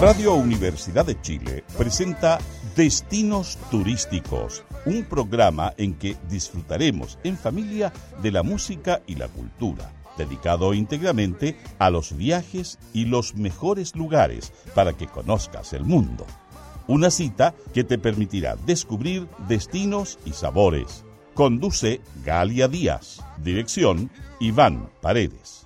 Radio Universidad de Chile presenta Destinos Turísticos, un programa en que disfrutaremos en familia de la música y la cultura, dedicado íntegramente a los viajes y los mejores lugares para que conozcas el mundo. Una cita que te permitirá descubrir destinos y sabores. Conduce Galia Díaz. Dirección Iván Paredes.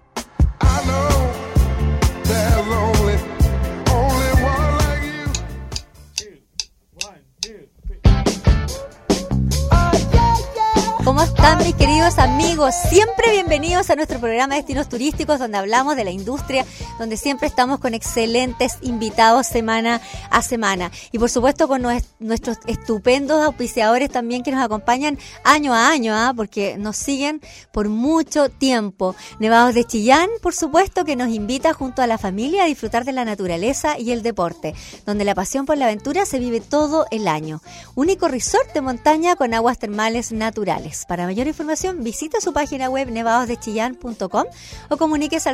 ¿Cómo están mis queridos amigos? Siempre bienvenidos a nuestro programa Destinos Turísticos, donde hablamos de la industria, donde siempre estamos con excelentes invitados semana a semana. Y por supuesto con nuestros estupendos auspiciadores también que nos acompañan año a año, porque nos siguen por mucho tiempo. Nevados de Chillán, por supuesto, que nos invita junto a la familia a disfrutar de la naturaleza y el deporte, donde la pasión por la aventura se vive todo el año. Único resort de montaña con aguas termales naturales. Para mayor información, visita su página web nevadosdechillán.com o comuníquese al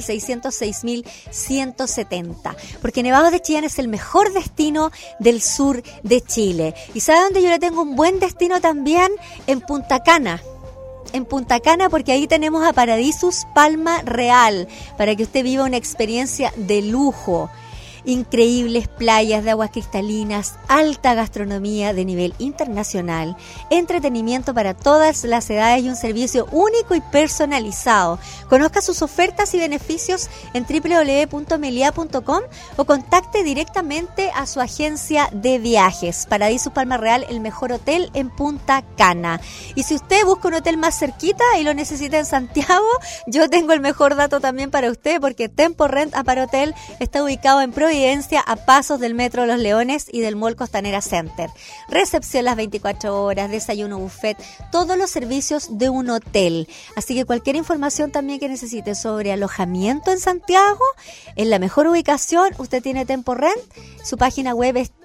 606.170, porque Nevados de Chillán es el mejor destino del sur de Chile. ¿Y sabe dónde yo le tengo un buen destino también? En Punta Cana. En Punta Cana, porque ahí tenemos a Paradisus Palma Real, para que usted viva una experiencia de lujo. Increíbles playas de aguas cristalinas, alta gastronomía de nivel internacional, entretenimiento para todas las edades y un servicio único y personalizado. Conozca sus ofertas y beneficios en www.melia.com o contacte directamente a su agencia de viajes. Paradisus Palma Real, el mejor hotel en Punta Cana. Y si usted busca un hotel más cerquita y lo necesita en Santiago, yo tengo el mejor dato también para usted, porque Tempo Rent Aparhotel está ubicado en Providencia, a pasos del Metro Los Leones y del Mall Costanera Center. Recepción las 24 horas, desayuno buffet, todos los servicios de un hotel. Así que cualquier información también que necesite sobre alojamiento en Santiago, en la mejor ubicación, usted tiene Tempo Rent. Su página web es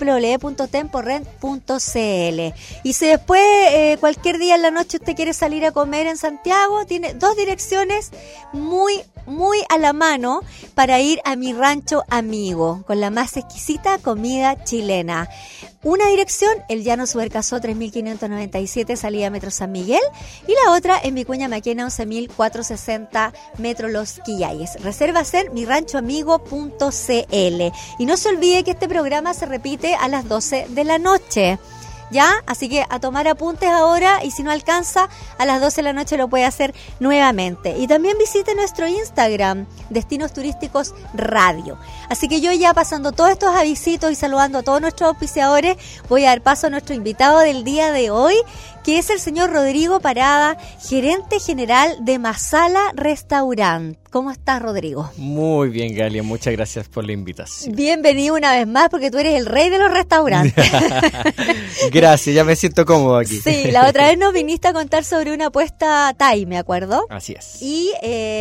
www.temporent.cl. Y si después cualquier día en la noche usted quiere salir a comer en Santiago, tiene dos direcciones muy a la mano para ir a Mi Rancho Amigo, con la más exquisita comida chilena. Una dirección, el Llano Subercasó 3597, salida Metro San Miguel, y la otra en Vicuña Maquena 11460, Metro Los Quillayes. Reservas en miranchoamigo.cl. Y no se olvide que este programa se repite a las 12 de la noche. ¿Ya? Así que a tomar apuntes ahora, y si no alcanza, a las 12 de la noche lo puede hacer nuevamente. Y también visite nuestro Instagram, Destinos Turísticos Radio. Así que yo, ya pasando todos estos avisitos y saludando a todos nuestros auspiciadores, voy a dar paso a nuestro invitado del día de hoy, que es el señor Rodrigo Parada, gerente general de Masala Restaurant. ¿Cómo estás, Rodrigo? Muy bien, Galia, muchas gracias por la invitación. Bienvenido una vez más, porque tú eres el rey de los restaurantes. Gracias, ya me siento cómodo aquí. Sí, la otra vez nos viniste a contar sobre una apuesta Thai, me acuerdo. Así es. Y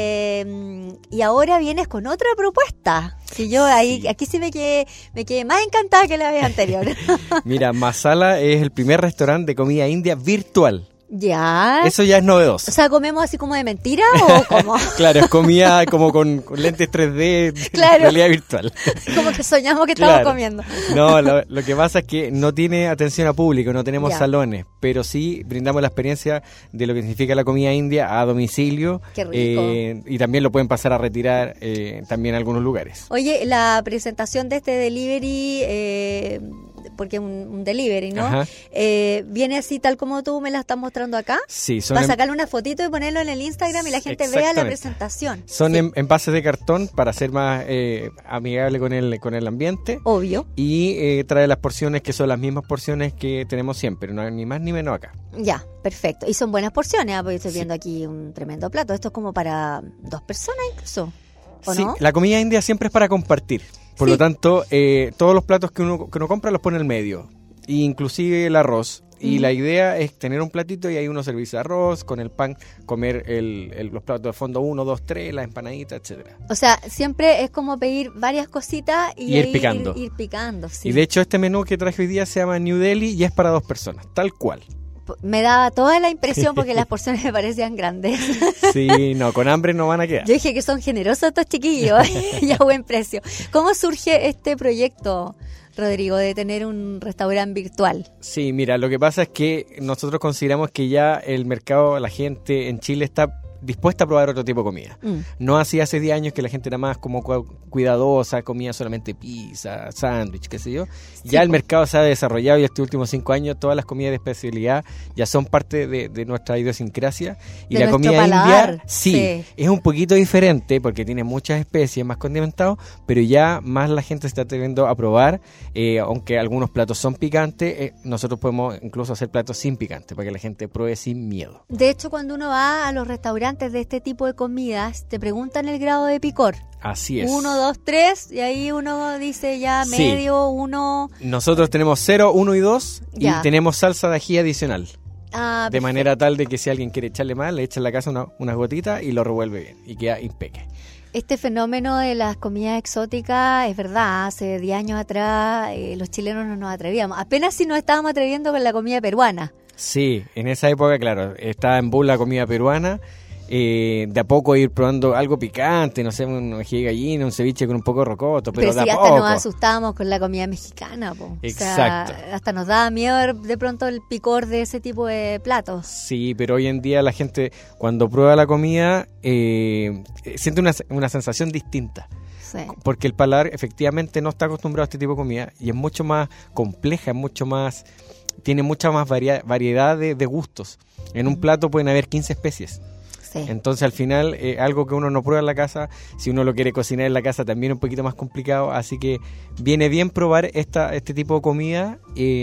ahora vienes con otra propuesta. Que yo aquí sí me quedé más encantada que la vez anterior. Mira, Masala es el primer restaurante de comida india virtual. Ya. Eso ya es novedoso. O sea, ¿comemos así como de mentira o cómo? Claro, es comida como con lentes 3D, claro. Realidad virtual. Como que soñamos que estamos comiendo. No, lo que pasa es que no tiene atención a público, no tenemos salones, pero sí brindamos la experiencia de lo que significa la comida india a domicilio. Qué rico. Y también lo pueden pasar a retirar también en algunos lugares. Oye, la presentación de este delivery, porque es un delivery, ¿no? Viene así tal como tú me la estás mostrando acá. Sí, va a sacarle una fotito y ponerlo en el Instagram y la gente vea la presentación. Son envases de cartón para ser más amigable con el ambiente. Obvio. Y trae las porciones que son las mismas porciones que tenemos siempre, no hay ni más ni menos acá. Ya, perfecto. Y son buenas porciones, porque estoy viendo aquí un tremendo plato. Esto es como para 2 personas incluso, ¿o no? Sí, la comida india siempre es para compartir. Por lo tanto, todos los platos que uno compra los pone en el medio, inclusive el arroz. Y la idea es tener un platito y ahí uno servirse arroz, con el pan, comer los platos de fondo 1, 2, 3, las empanaditas, etcétera. O sea, siempre es como pedir varias cositas y ir picando. Ir picando, sí. Y de hecho este menú que traje hoy día se llama New Delhi y es para 2 personas, tal cual. me daba toda la impresión porque las porciones me parecían grandes. Sí, no, con hambre no van a quedar. Yo dije que son generosos estos chiquillos y a buen precio. ¿Cómo surge este proyecto, Rodrigo, de tener un restaurante virtual? Sí, mira, lo que pasa es que nosotros consideramos que ya el mercado, la gente en Chile está dispuesta a probar otro tipo de comida. No así hace 10 años que la gente era más como cuidadosa, comía solamente pizza, sándwich, qué sé yo. Sí, ya el mercado se ha desarrollado y estos últimos 5 años todas las comidas de especialidad ya son parte de nuestra idiosincrasia. Y de la comida paladar, india, sí, es un poquito diferente porque tiene muchas especies, más condimentado, pero ya más la gente se está atreviendo a probar, aunque algunos platos son picantes, nosotros podemos incluso hacer platos sin picante para que la gente pruebe sin miedo. De hecho, cuando uno va a los restaurantes de este tipo de comidas, te preguntan el grado de picor. Así es. 1, 2, 3, y ahí uno dice ya medio, 1... Nosotros tenemos 0, 1 y 2, ya. Y tenemos salsa de ají adicional. Ah, de manera tal de que si alguien quiere echarle más, le echa en la casa unas gotitas y lo revuelve bien, y queda impecable. Este fenómeno de las comidas exóticas es verdad, hace 10 años atrás los chilenos no nos atrevíamos, apenas si nos estábamos atreviendo con la comida peruana. Sí, en esa época, claro, estaba en boom la comida peruana. De a poco ir probando algo picante, no sé, un ají de gallina, un ceviche con un poco de rocoto, pero de a poco. Hasta nos asustábamos con la comida mexicana, po. Exacto. O sea, hasta nos daba miedo de pronto el picor de ese tipo de platos. Sí, pero hoy en día la gente cuando prueba la comida siente una sensación distinta. Sí. Porque el paladar efectivamente no está acostumbrado a este tipo de comida y es mucho más compleja, tiene mucha más variedad de gustos. En un plato pueden haber 15 especies. Sí. Entonces al final algo que uno no prueba en la casa, si uno lo quiere cocinar en la casa también es un poquito más complicado, así que viene bien probar este tipo de comida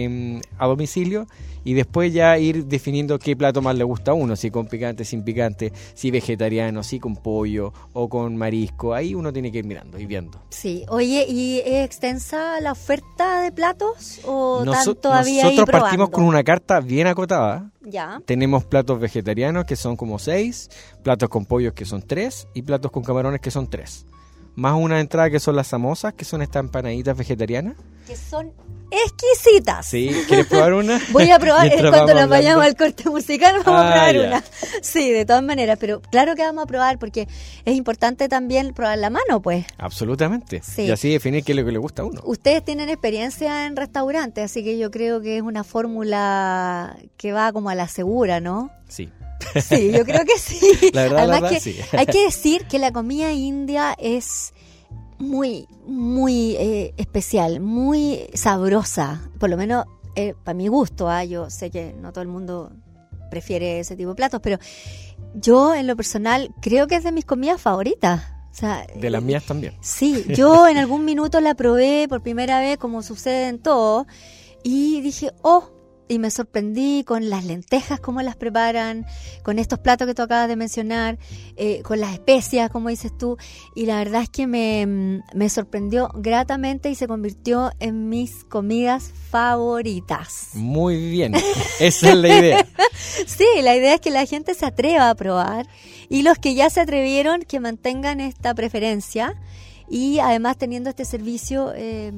a domicilio y después ya ir definiendo qué plato más le gusta a uno, si con picante, sin picante, si vegetariano, si con pollo o con marisco, ahí uno tiene que ir mirando y viendo. Sí, oye, ¿y es extensa la oferta de platos o tanto había Nosotros ahí probando? partimos con una carta bien acotada. Ya. Tenemos platos vegetarianos que son como 6, platos con pollos que son 3 y platos con camarones que son 3. Más una entrada que son las samosas, que son estas empanaditas vegetarianas. Que son exquisitas. Sí, ¿quieres probar una? Voy a probar, cuando nos vayamos hablando. al corte musical vamos a probar ya. una. Sí, de todas maneras, pero claro que vamos a probar porque es importante también probar la mano, pues. Absolutamente. Sí. Y así definir qué es lo que le gusta a uno. Ustedes tienen experiencia en restaurantes, así que yo creo que es una fórmula que va como a la segura, ¿no? Sí. Sí, yo creo que sí. Además que sí. Hay que decir que la comida india es muy, muy especial, muy sabrosa, por lo menos para mi gusto. Yo sé que no todo el mundo prefiere ese tipo de platos, pero yo en lo personal creo que es de mis comidas favoritas. O sea, de las mías también. Sí, yo en algún minuto la probé por primera vez, como sucede en todo, y dije, y me sorprendí con las lentejas, cómo las preparan, con estos platos que tú acabas de mencionar, con las especias, como dices tú, y la verdad es que me sorprendió gratamente y se convirtió en mis comidas favoritas. Muy bien, esa es la idea. Sí, la idea es que la gente se atreva a probar y los que ya se atrevieron que mantengan esta preferencia y además teniendo este servicio...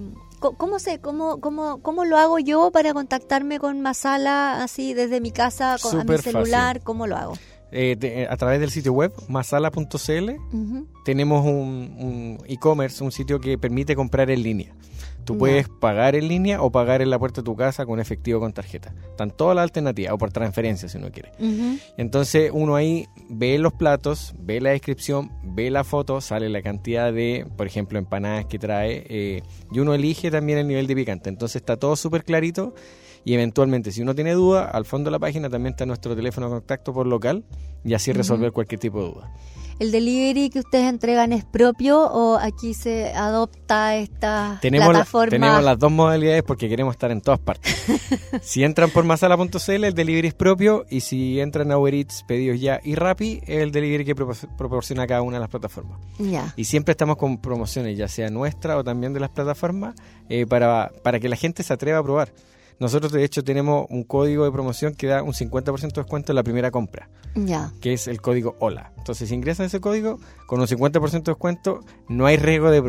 ¿Cómo lo hago yo para contactarme con Masala así desde mi casa a mi celular? Fácil. ¿Cómo lo hago? A través del sitio web masala.cl tenemos un e-commerce, un sitio que permite comprar en línea. Tú puedes pagar en línea o pagar en la puerta de tu casa con efectivo o con tarjeta. Están todas las alternativas, o por transferencia si uno quiere. Entonces uno ahí ve los platos, ve la descripción, ve la foto, sale la cantidad de, por ejemplo, empanadas que trae, y uno elige también el nivel de picante. Entonces está todo súper clarito y eventualmente si uno tiene duda, al fondo de la página también está nuestro teléfono de contacto por local y así resolver cualquier tipo de duda. ¿El delivery que ustedes entregan es propio o aquí se adopta esta plataforma? Tenemos las dos modalidades porque queremos estar en todas partes. Si entran por masala.cl, el delivery es propio, y si entran a Uber Eats, Pedidos Ya y Rappi, es el delivery que proporciona cada una de las plataformas. Ya. Y siempre estamos con promociones, ya sea nuestra o también de las plataformas, para que la gente se atreva a probar. Nosotros, de hecho, tenemos un código de promoción que da un 50% de descuento en la primera compra, que es el código HOLA. Entonces, si ingresan ese código, con un 50% de descuento, no hay riesgo de probar.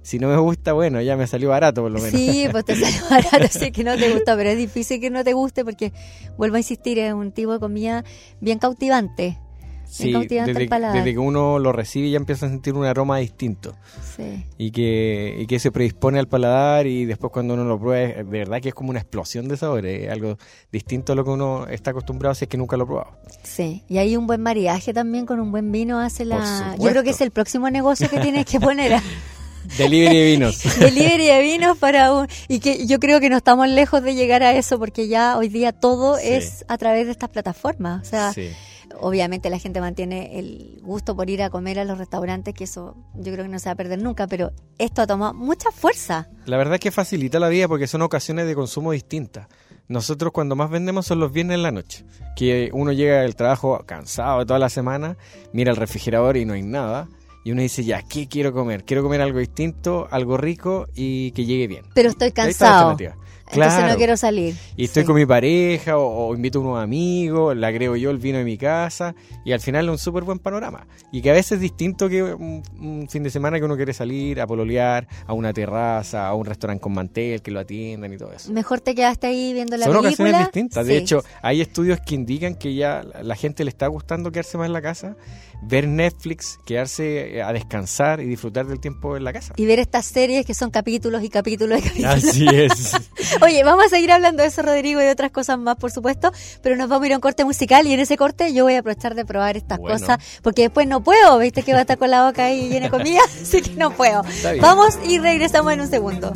si no me gusta, bueno, ya me salió barato por lo menos. Sí, pues te salió barato, sí que no te gusta, pero es difícil que no te guste porque, vuelvo a insistir, es un tipo de comida bien cautivante. Sí, desde que uno lo recibe ya empieza a sentir un aroma distinto. Sí. Y que se predispone al paladar, y después cuando uno lo prueba, de verdad que es como una explosión de sabores, algo distinto a lo que uno está acostumbrado si es que nunca lo ha probado. Sí, y hay un buen maridaje también con un buen vino hace Por la... supuesto. Yo creo que es el próximo negocio que tienes que poner. Delivery de vinos. Delivery de vinos para un... Y que yo creo que no estamos lejos de llegar a eso, porque ya hoy día todo Sí. es a través de estas plataformas. O sea, Sí. obviamente la gente mantiene el gusto por ir a comer a los restaurantes, que eso yo creo que no se va a perder nunca, pero esto ha tomado mucha fuerza. La verdad es que facilita la vida porque son ocasiones de consumo distintas. Nosotros cuando más vendemos son los viernes en la noche, que uno llega del trabajo cansado de toda la semana, mira el refrigerador y no hay nada, y uno dice, ya, ¿qué quiero comer? Quiero comer algo distinto, algo rico y que llegue bien. Pero estoy Ahí está la cansado, alternativa. entonces Claro. no quiero salir. Y estoy Sí. con mi pareja o invito a unos amigos, le agrego yo el vino de mi casa y al final es un súper buen panorama. Y que a veces es distinto que un fin de semana que uno quiere salir a pololear, a una terraza, a un restaurante con mantel, que lo atiendan y todo eso. Mejor te quedaste ahí viendo la Son película. ocasiones distintas. De Sí. hecho, hay estudios que indican que ya la gente le está gustando quedarse más en la casa, ver Netflix, quedarse a descansar y disfrutar del tiempo en la casa. Y ver estas series que son capítulos y capítulos y capítulos. Así es. Oye, vamos a seguir hablando de eso, Rodrigo, y de otras cosas más, por supuesto, pero nos vamos a ir a un corte musical y en ese corte yo voy a aprovechar de probar estas Bueno. cosas, porque después no puedo, viste que va a estar con la boca ahí llena de comida, así que no puedo. Está bien. Vamos y regresamos en un segundo.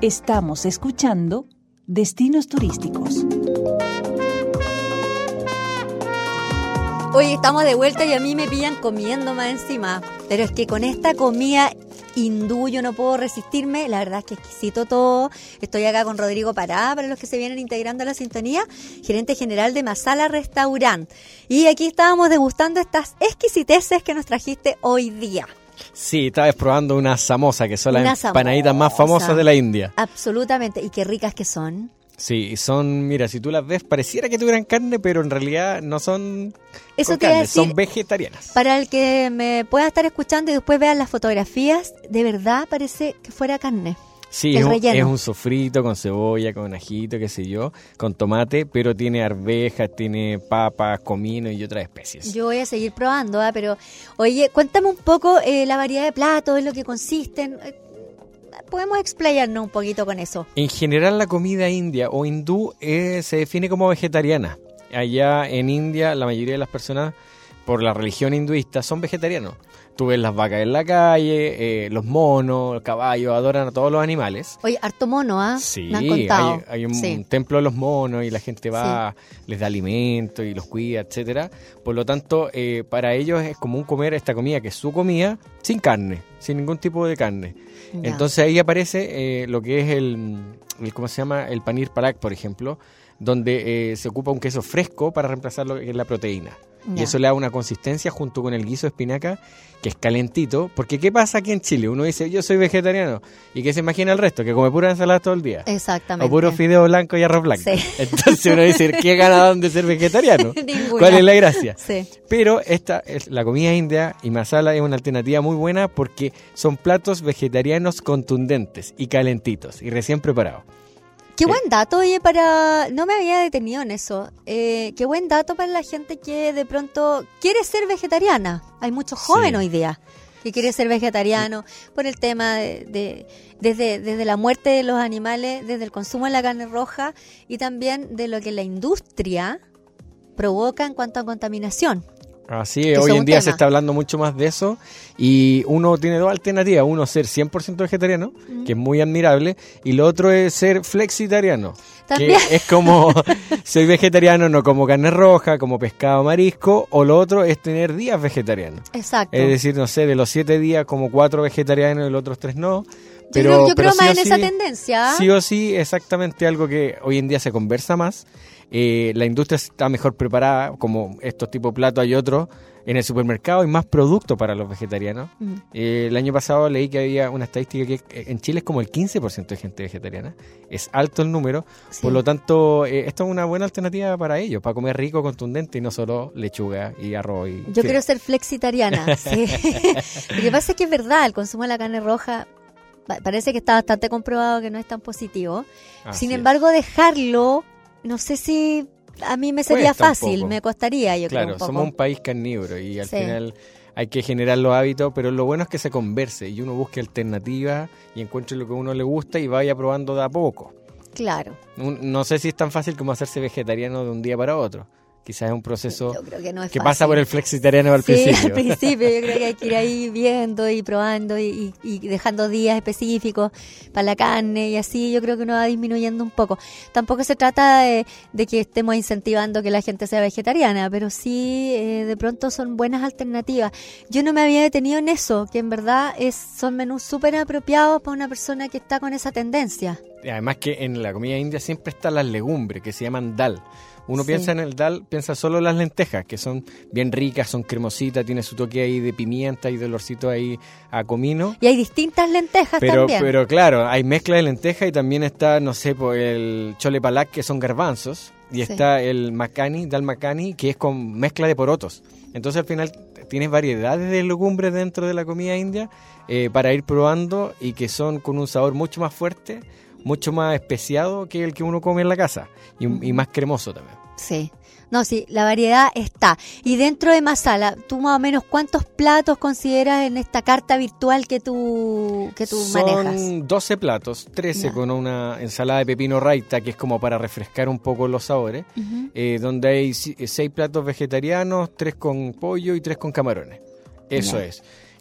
Estamos escuchando Destinos Turísticos. Hoy estamos de vuelta y a mí me pillan comiendo más encima. Pero es que con esta comida hindú yo no puedo resistirme. La verdad es que exquisito todo. Estoy acá con Rodrigo Pará, para los que se vienen integrando a la sintonía, gerente general de Masala Restaurant. Y aquí estábamos degustando estas exquisiteces que nos trajiste hoy día. Sí, estabas probando una samosa, que son las empanaditas más famosas de la India. Absolutamente. Y qué ricas que son. Sí, son, mira, si tú las ves, pareciera que tuvieran carne, pero en realidad no son Eso con carne, decir, son vegetarianas. Para el que me pueda estar escuchando y después vean las fotografías, de verdad parece que fuera carne. Sí, es un sofrito con cebolla, con ajito, qué sé yo, con tomate, pero tiene arvejas, tiene papas, comino y otras especies. Yo voy a seguir probando, pero oye, cuéntame un poco la variedad de platos, en lo que consisten. ¿Podemos explayarnos un poquito con eso? En general la comida india o hindú se define como vegetariana. Allá en India la mayoría de las personas, por la religión hinduista, son vegetarianos. Tú ves las vacas en la calle, los monos, los caballos, adoran a todos los animales. Oye, harto mono, ¿ah? Sí, me han contado. Hay un templo de los monos y la gente va, les da alimento y los cuida, etcétera. Por lo tanto, para ellos es común comer esta comida, que es su comida, sin carne, sin ningún tipo de carne. Ya. Entonces ahí aparece lo que es el ¿cómo se llama? El panir palak, por ejemplo, donde se ocupa un queso fresco para reemplazar lo que es la proteína. Ya. Y eso le da una consistencia junto con el guiso de espinaca, que es calentito. Porque ¿qué pasa aquí en Chile? Uno dice, yo soy vegetariano. ¿Y qué se imagina el resto? Que come pura ensalada todo el día. Exactamente. O puro fideo blanco y arroz blanco. Sí. Entonces uno dice, ¿qué ganaron de ser vegetariano? Ninguna. ¿Cuál es la gracia? Sí. Pero esta es la comida india y masala es una alternativa muy buena porque son platos vegetarianos contundentes y calentitos y recién preparados. Qué buen dato, oye, no me había detenido en eso. Qué buen dato para la gente que de pronto quiere ser vegetariana. Hay muchos jóvenes hoy día que quieren ser vegetarianos por el tema desde la muerte de los animales, desde el consumo de la carne roja y también de lo que la industria provoca en cuanto a contaminación. Así es, hoy en día se está hablando mucho más de eso y uno tiene dos alternativas, uno ser 100% vegetariano, que es muy admirable, y lo otro es ser flexitariano, ¿también? Que es como, soy vegetariano, no como carne roja, como pescado, marisco, o lo otro es tener días vegetarianos. Exacto. Es decir, no sé, de los 7 días como 4 vegetarianos y los otros 3 no. Pero, yo creo sí más en esa tendencia. Sí o sí, exactamente algo que hoy en día se conversa más. La industria está mejor preparada, como estos tipos de platos hay otros en el supermercado y más productos para los vegetarianos. El año pasado leí que había una estadística que en Chile es como el 15% de gente vegetariana. Es alto el número, por lo tanto esto es una buena alternativa para ellos, para comer rico, contundente y no solo lechuga y arroz. Yo quiero ser flexitariana, sí. Lo que pasa es que es verdad, el consumo de la carne roja parece que está bastante comprobado que no es tan positivo. Sin embargo, dejarlo, no sé si a mí me sería fácil, me costaría, yo creo. Claro, somos un país carnívoro y al final hay que generar los hábitos, pero lo bueno es que se converse y uno busque alternativas y encuentre lo que a uno le gusta y vaya probando de a poco. Claro. No sé si es tan fácil como hacerse vegetariano de un día para otro. Quizás es un proceso que pasa fácil. Por el flexitariano al principio. Sí, al principio yo creo que hay que ir ahí viendo y probando y dejando días específicos para la carne y así yo creo que uno va disminuyendo un poco. Tampoco se trata de que estemos incentivando que la gente sea vegetariana, pero sí de pronto son buenas alternativas. Yo no me había detenido en eso, que en verdad son menús súper apropiados para una persona que está con esa tendencia. Además que en la comida india siempre están las legumbres que se llaman dal. Uno piensa en el dal, piensa solo en las lentejas, que son bien ricas, son cremositas, tiene su toque ahí de pimienta y de olorcito ahí a comino. Y hay distintas lentejas también. Pero claro, hay mezcla de lentejas y también está, no sé, el chole palak, que son garbanzos, y está el makani, dal makani, que es con mezcla de porotos. Entonces al final tienes variedades de legumbres dentro de la comida india para ir probando y que son con un sabor mucho más fuerte, mucho más especiado que el que uno come en la casa y más cremoso también. Sí, no, sí, la variedad está. Y dentro de Masala, ¿tú más o menos cuántos platos consideras en esta carta virtual que tú manejas? Son 12 platos, 13 con una ensalada de pepino raita, que es como para refrescar un poco los sabores, donde hay 6 platos vegetarianos, 3 con pollo y 3 con camarones. Eso es.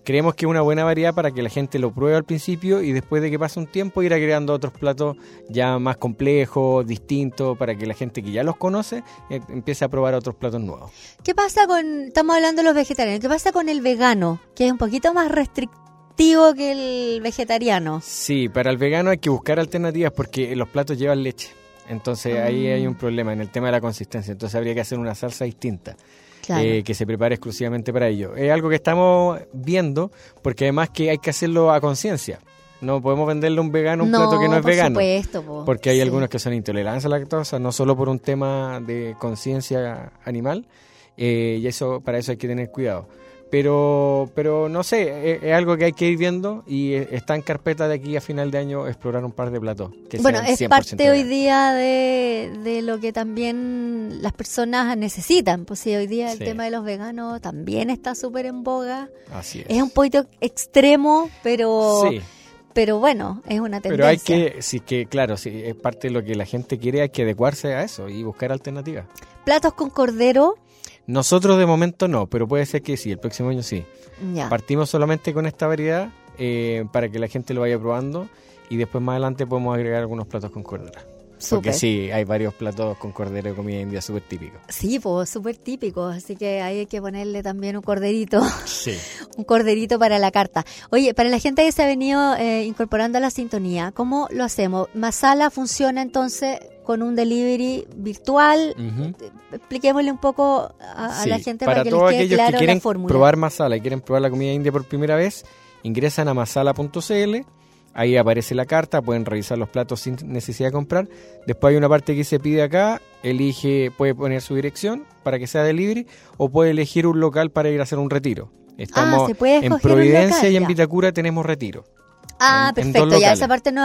creemos que es una buena variedad para que la gente lo pruebe al principio y después de que pase un tiempo ir agregando otros platos ya más complejos, distintos, para que la gente que ya los conoce empiece a probar otros platos nuevos. ¿Qué pasa estamos hablando de los vegetarianos, qué pasa con el vegano, que es un poquito más restrictivo que el vegetariano? Sí, para el vegano hay que buscar alternativas porque los platos llevan leche. Entonces ahí hay un problema en el tema de la consistencia. Entonces habría que hacer una salsa distinta. Claro. Que se prepare exclusivamente para ello. Es algo que estamos viendo, porque además que hay que hacerlo a conciencia. No podemos venderle a un vegano un plato que no es vegano. Supuesto, porque hay algunos que son intolerantes a la lactosa, no solo por un tema de conciencia animal, y para eso hay que tener cuidado. Pero no sé, es algo que hay que ir viendo y está en carpeta de aquí a final de año explorar un par de platos. Que bueno, sean 100% es parte veganos. hoy día de lo que también las personas necesitan. Pues sí, hoy día el tema de los veganos también está súper en boga. Así es. Es un poquito extremo, pero... Sí. Pero bueno, es una tendencia. Pero hay sí, es parte de lo que la gente quiere, hay que adecuarse a eso y buscar alternativas. ¿Platos con cordero? Nosotros de momento no, pero puede ser que sí, el próximo año sí. Ya. Partimos solamente con esta variedad para que la gente lo vaya probando y después más adelante podemos agregar algunos platos con cordero. Porque sí, hay varios platos con cordero de comida india súper típicos. Sí, pues súper típicos, así que ahí hay que ponerle también un corderito. Sí. Un corderito para la carta. Oye, para la gente que se ha venido incorporando a la sintonía, ¿cómo lo hacemos? Masala funciona entonces con un delivery virtual. Expliquémosle un poco a la gente para que les quede claro la fórmula. Para todos aquellos que quieren probar masala y quieren probar la comida india por primera vez, ingresan a masala.cl. Ahí aparece la carta, pueden revisar los platos sin necesidad de comprar. Después hay una parte que se pide acá, puede poner su dirección para que sea delivery o puede elegir un local para ir a hacer un retiro. Estamos en Providencia y en Vitacura tenemos retiro. Perfecto, ya esa parte no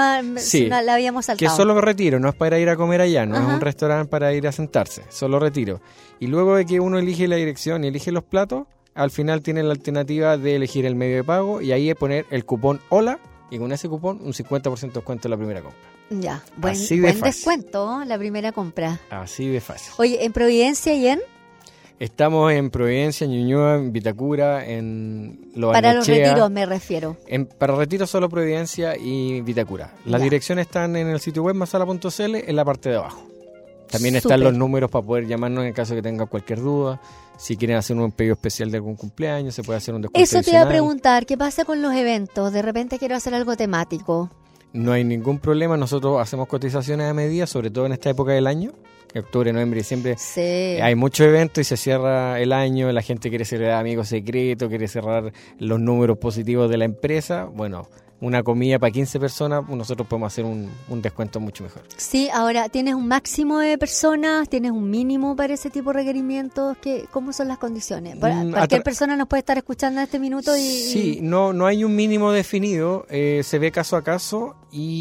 la habíamos saltado. Que es solo retiro, no es para ir a comer allá, no es un restaurante para ir a sentarse, solo retiro. Y luego de que uno elige la dirección y elige los platos, al final tiene la alternativa de elegir el medio de pago y ahí poner el cupón HOLA. Y con ese cupón, un 50% de descuento en la primera compra. Ya, buen descuento la primera compra. Así de fácil. Oye, ¿en Providencia y en? Estamos en Providencia, Ñuñoa, en Vitacura, en Loarnechea. Para los retiros me refiero. Para retiros solo Providencia y Vitacura. Las direcciones están en el sitio web masala.cl en la parte de abajo. También están los números para poder llamarnos en caso que tengan cualquier duda. Si quieren hacer un pedido especial de algún cumpleaños, se puede hacer un descuento adicional. Eso te iba a preguntar, ¿qué pasa con los eventos? De repente quiero hacer algo temático. No hay ningún problema, nosotros hacemos cotizaciones a medida, sobre todo en esta época del año, octubre, noviembre y diciembre. Sí. Hay muchos eventos y se cierra el año, la gente quiere cerrar amigos secretos, quiere cerrar los números positivos de la empresa. Bueno, una comida para 15 personas, nosotros podemos hacer un descuento mucho mejor. Sí, ahora, ¿tienes un máximo de personas? ¿Tienes un mínimo para ese tipo de requerimientos? ¿Cómo son las condiciones? Cualquier persona nos puede estar escuchando en este minuto y... Sí, no hay un mínimo definido, se ve caso a caso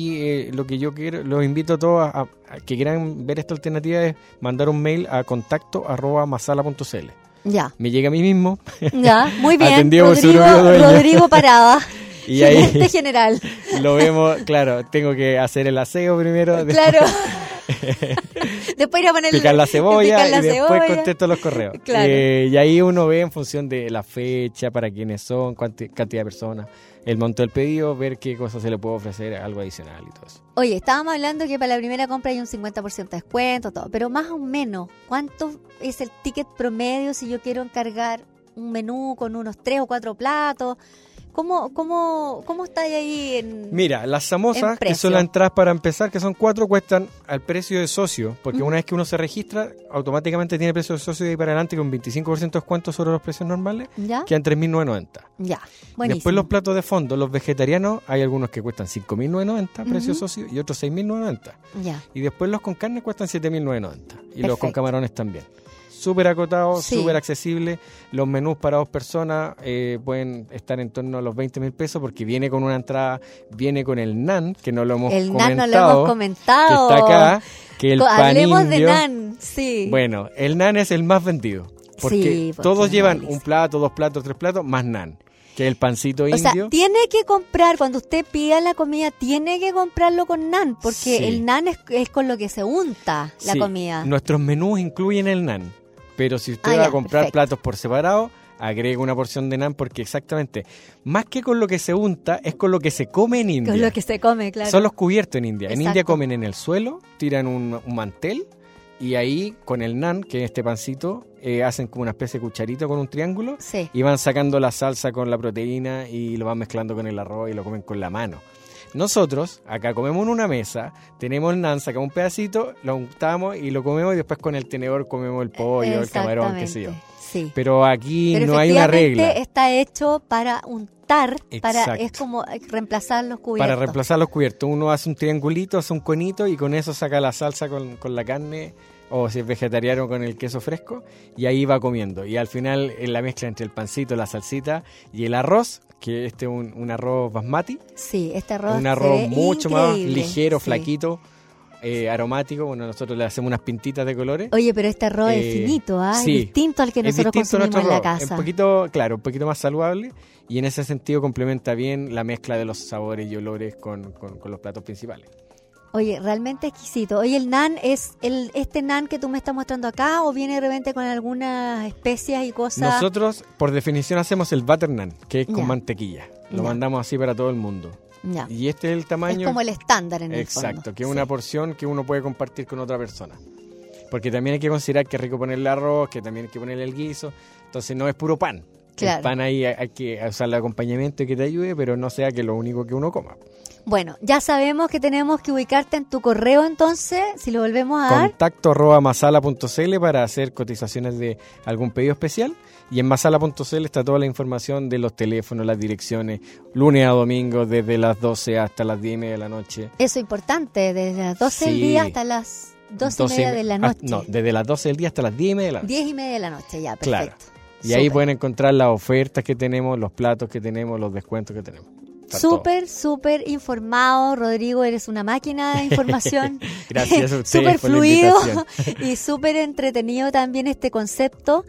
y lo que yo quiero, los invito a todos a que quieran ver esta alternativa es mandar un mail a contacto@masala.cl. Ya. Me llega a mí mismo. Ya, muy bien. Atendido Rodrigo Parada. Y ahí gerente general. Lo vemos, claro, tengo que hacer el aseo primero. Claro. Después ir a poner picar la cebolla y después contesto los correos. Claro. Y ahí uno ve en función de la fecha, para quiénes son, cantidad de personas, el monto del pedido, ver qué cosas se le puede ofrecer, algo adicional y todo eso. Oye, estábamos hablando que para la primera compra hay un 50% de descuento, todo, pero más o menos, ¿cuánto es el ticket promedio si yo quiero encargar un menú con unos 3 o 4 platos? ¿Cómo está ahí Mira, las samosas, que son las entradas para empezar, que son 4, cuestan al precio de socio, porque una vez que uno se registra, automáticamente tiene precio de socio de ahí para adelante con 25% de descuento sobre los precios normales, ¿ya? Quedan 3.990. Ya, buenísimo. Después los platos de fondo, los vegetarianos, hay algunos que cuestan 5.990 precio socio y otros 6.990. Ya. Y después los con carne cuestan 7.990 y los con camarones también. Súper acotado, súper accesible. Los menús para 2 personas pueden estar en torno a los 20.000 pesos porque viene con una entrada, viene con el naan, que no lo hemos comentado. El naan no lo hemos comentado. Que está acá, que el pan hablemos indio. De naan, sí. Bueno, el naan es el más vendido. Porque todos llevan un plato, 2 platos, 3 platos, más naan. Que es el pancito indio. O sea, tiene que comprar, cuando usted pida la comida, tiene que comprarlo con naan, porque el naan es con lo que se unta la comida. Nuestros menús incluyen el naan. Pero si usted va a comprar platos por separado, agrega una porción de naan porque exactamente, más que con lo que se unta, es con lo que se come en India. Con lo que se come, claro. Son los cubiertos en India. Exacto. En India comen en el suelo, tiran un mantel y ahí con el naan, que es este pancito, hacen como una especie de cucharito con un triángulo Sí. y van sacando la salsa con la proteína y lo van mezclando con el arroz y lo comen con la mano. Nosotros acá comemos en una mesa, tenemos el naan, sacamos un pedacito, lo untamos y lo comemos y después con el tenedor comemos el pollo, el camarón, qué sé yo. Sí. Pero aquí Pero no hay una regla. efectivamente está hecho para untar, Exacto. es como reemplazar los cubiertos. Para reemplazar los cubiertos, uno hace un triangulito, hace un conito y con eso saca la salsa con la carne, o si es vegetariano con el queso fresco, y ahí va comiendo. Y al final en la mezcla entre el pancito, la salsita y el arroz, que este es un arroz basmati, Sí, este arroz un se arroz ve mucho más increíble. ligero, Sí. flaquito, aromático. Bueno, nosotros le hacemos unas pintitas de colores. Oye, pero este arroz es finito, ¿ah? sí, Es distinto al que es nosotros distinto a consumimos nuestro en la arroz. casa. Un poquito, claro, un poquito más saludable y en ese sentido complementa bien la mezcla de los sabores y olores con los platos principales. Oye, realmente exquisito. Oye, el naan es este naan que tú me estás mostrando acá o viene de repente con algunas especias y cosas. Nosotros, por definición, hacemos el butter naan, que es con Ya. mantequilla. Lo Ya. mandamos así para todo el mundo. Ya. Y este es el tamaño. Es como el estándar en el Exacto, fondo. que es Sí. una porción que uno puede compartir con otra persona. Porque también hay que considerar que es rico ponerle arroz, que también hay que ponerle el guiso. Entonces no es puro pan. Claro. El pan ahí hay que usar el acompañamiento y que te ayude, pero no sea que lo único que uno coma. Bueno, ya sabemos que tenemos que ubicarte en tu correo entonces, si lo volvemos a dar. Contacto@masala.cl para hacer cotizaciones de algún pedido especial. Y en masala.cl está toda la información de los teléfonos, las direcciones, lunes a domingo, desde las 12 hasta las 10:30 de la noche. Eso es importante, desde las 12 del Sí. día hasta las 12:30 de la noche. No, desde las 12 del día hasta las 10:30 de la noche. 10:30 de la noche, ya, Claro. perfecto. Y ahí Súper. pueden encontrar las ofertas que tenemos, los platos que tenemos, los descuentos que tenemos. Está todo. Súper informado, Rodrigo, eres una máquina de información. Gracias a ustedes Súper por la fluido invitación. y súper entretenido también este concepto.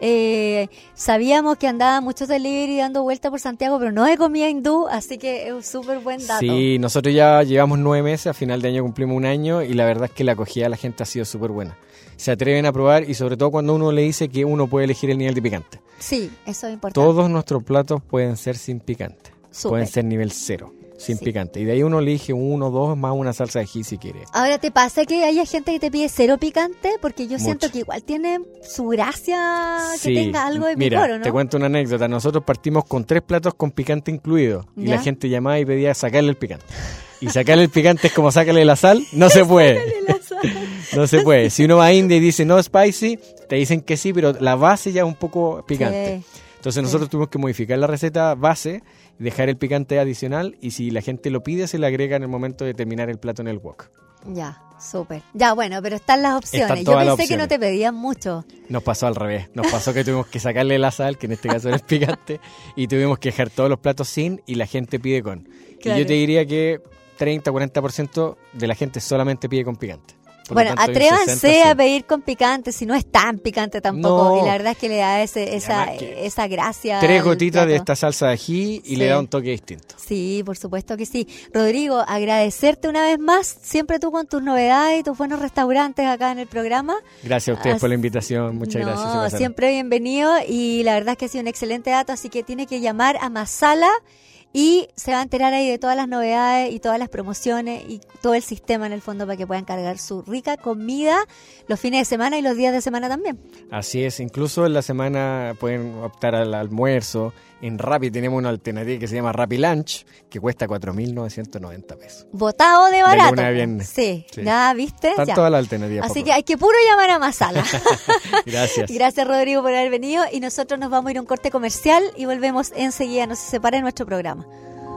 Sabíamos que andaba muchos delivery dando vuelta por Santiago, pero no de comida hindú, así que es un súper buen dato. Sí, nosotros ya llevamos 9 meses, a final de año cumplimos 1 año y la verdad es que la acogida de la gente ha sido súper buena. Se atreven a probar y sobre todo cuando uno le dice que uno puede elegir el nivel de picante. Sí, eso es importante. Todos nuestros platos pueden ser sin picante. Súper. Pueden ser nivel 0, sin Sí. picante. Y de ahí uno elige 1 o 2 más una salsa de ají si quiere. Ahora, ¿te pasa que haya gente que te pide cero picante? Porque yo siento Mucho. que igual tiene su gracia Sí, que tenga algo de mira, picor, ¿o no? te cuento una anécdota. Nosotros partimos con 3 platos con picante incluido. Y ¿Ya? la gente llamaba y pedía sacarle el picante. Y sacarle el picante es como sacarle la sal. No se puede. No se puede. Si uno va a India y dice no spicy, te dicen que sí, pero la base ya es un poco picante. Sí. Entonces nosotros tuvimos que modificar la receta base, dejar el picante adicional y si la gente lo pide se le agrega en el momento de terminar el plato en el wok. Ya, súper. Ya, bueno, pero están las opciones. Están Yo todas pensé las que no opciones. te pedían mucho. Nos pasó al revés, nos pasó que tuvimos que sacarle la sal, que en este caso era el picante, y tuvimos que dejar todos los platos sin y la gente pide con. Claro. Y yo te diría que 30-40% de la gente solamente pide con picante. Por lo Bueno, tanto, hay un atrévanse 60, a sí. pedir con picante, si no es tan picante tampoco. No. Y la verdad es que le da esa además que esa gracia. 3 al gotitas de plato. esta salsa de ají y Sí. le da un toque distinto. Sí, por supuesto que sí. Rodrigo, agradecerte una vez más, siempre tú con tus novedades y tus buenos restaurantes acá en el programa. Gracias a ustedes As- por la invitación, muchas No, gracias. se pasaron. siempre bienvenido y la verdad es que ha sido un excelente dato, así que tiene que llamar a Masala y se va a enterar ahí de todas las novedades y todas las promociones y todo el sistema en el fondo para que puedan cargar su rica comida los fines de semana y los días de semana también. Así es, incluso en la semana pueden optar al almuerzo. En Rappi tenemos una alternativa que se llama Rappi Lunch, que cuesta 4.990 pesos. Botado de barato. lunes a viernes. Sí, Sí. ya, ¿viste? Están Ya. todas las alternativas. Así papá. que hay que puro llamar a Masala. Gracias. Gracias, Rodrigo, por haber venido y nosotros nos vamos a ir a un corte comercial y volvemos enseguida, no se separe nuestro programa.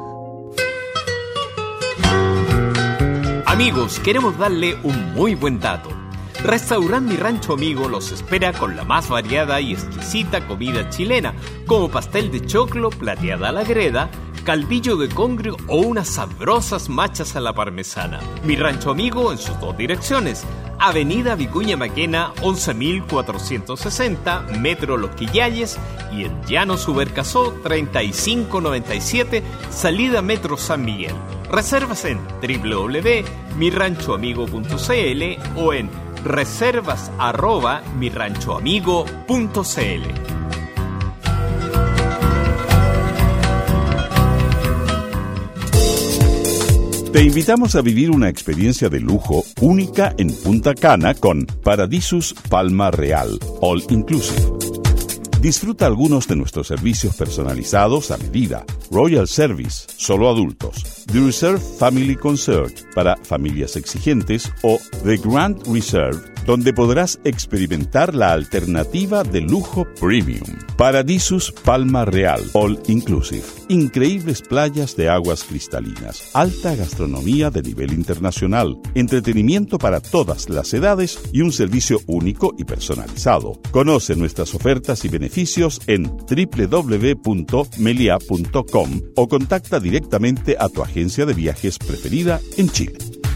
Amigos, queremos darle un muy buen dato. Restaurant Mi Rancho Amigo los espera con la más variada y exquisita comida chilena, como pastel de choclo, plateada a la greda, calvillo de congrio o unas sabrosas machas a la parmesana. Mi Rancho Amigo en sus 2 direcciones. Avenida Vicuña Maquena, 11.460, Metro Los Quillayes, y en Llano Subercasó, 3597, salida Metro San Miguel. Reservas en www.miranchoamigo.cl o en reservas@miranchoamigo.cl. Te invitamos a vivir una experiencia de lujo única en Punta Cana con Paradisus Palma Real, All Inclusive. Disfruta algunos de nuestros servicios personalizados a medida. Royal Service, solo adultos. The Reserve Family Concert, para familias exigentes. O The Grand Reserve, donde podrás experimentar la alternativa de lujo premium. Paradisus Palma Real, All Inclusive. Increíbles playas de aguas cristalinas, alta gastronomía de nivel internacional, entretenimiento para todas las edades y un servicio único y personalizado. Conoce nuestras ofertas y beneficios en www.melia.com o contacta directamente a tu agencia de viajes preferida en Chile.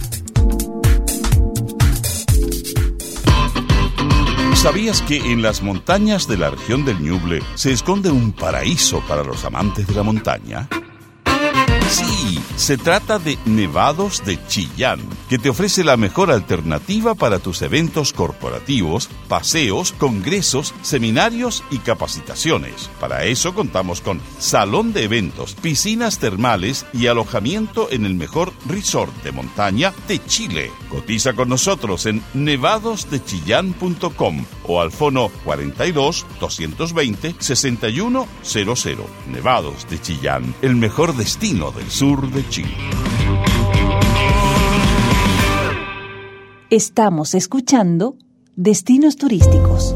¿Sabías que en las montañas de la región del Ñuble se esconde un paraíso para los amantes de la montaña? Sí, se trata de Nevados de Chillán, que te ofrece la mejor alternativa para tus eventos corporativos, paseos, congresos, seminarios y capacitaciones. Para eso contamos con salón de eventos, piscinas termales y alojamiento en el mejor resort de montaña de Chile. Cotiza con nosotros en nevadosdechillán.com o al fono 42 220 6100. Nevados de Chillán, el mejor destino del sur de Chile. Estamos escuchando Destinos Turísticos.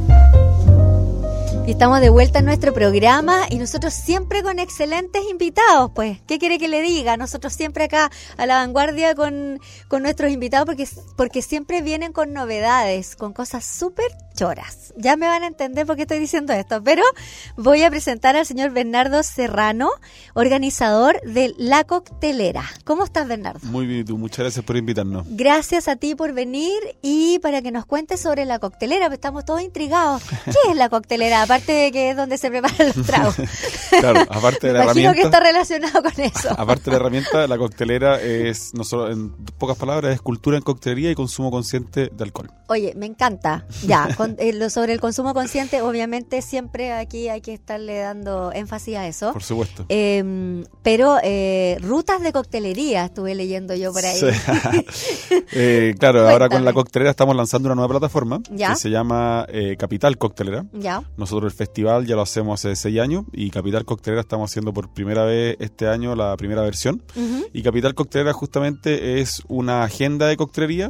Y estamos de vuelta en nuestro programa y nosotros siempre con excelentes invitados, pues. ¿Qué quiere que le diga? Nosotros siempre acá a la vanguardia con nuestros invitados porque siempre vienen con novedades, con cosas súper choras. Ya me van a entender por qué estoy diciendo esto, pero voy a presentar al señor Bernardo Serrano, organizador de La Coctelera. ¿Cómo estás, Bernardo? Muy bien, tú. Muchas gracias por invitarnos. Gracias a ti por venir y para que nos cuentes sobre La Coctelera, pues estamos todos intrigados. ¿Qué es La Coctelera? Aparte de que es donde se preparan los tragos. Claro, aparte de la Imagino herramienta. que está relacionado con eso. Aparte de la herramienta, la coctelera es, no solo, en pocas palabras, es cultura en coctelería y consumo consciente de alcohol. Oye, me encanta. Ya, sobre el consumo consciente, obviamente siempre aquí hay que estarle dando énfasis a eso. Por supuesto. Pero rutas de coctelería estuve leyendo yo por ahí. Sí. Claro, ahora con la coctelera estamos lanzando una nueva plataforma ¿Ya? que se llama Capital Coctelera. Ya. Nosotros el festival ya lo hacemos hace 6 años y Capital Coctelera estamos haciendo por primera vez este año la primera versión. Uh-huh. Y Capital Coctelera justamente es una agenda de coctelería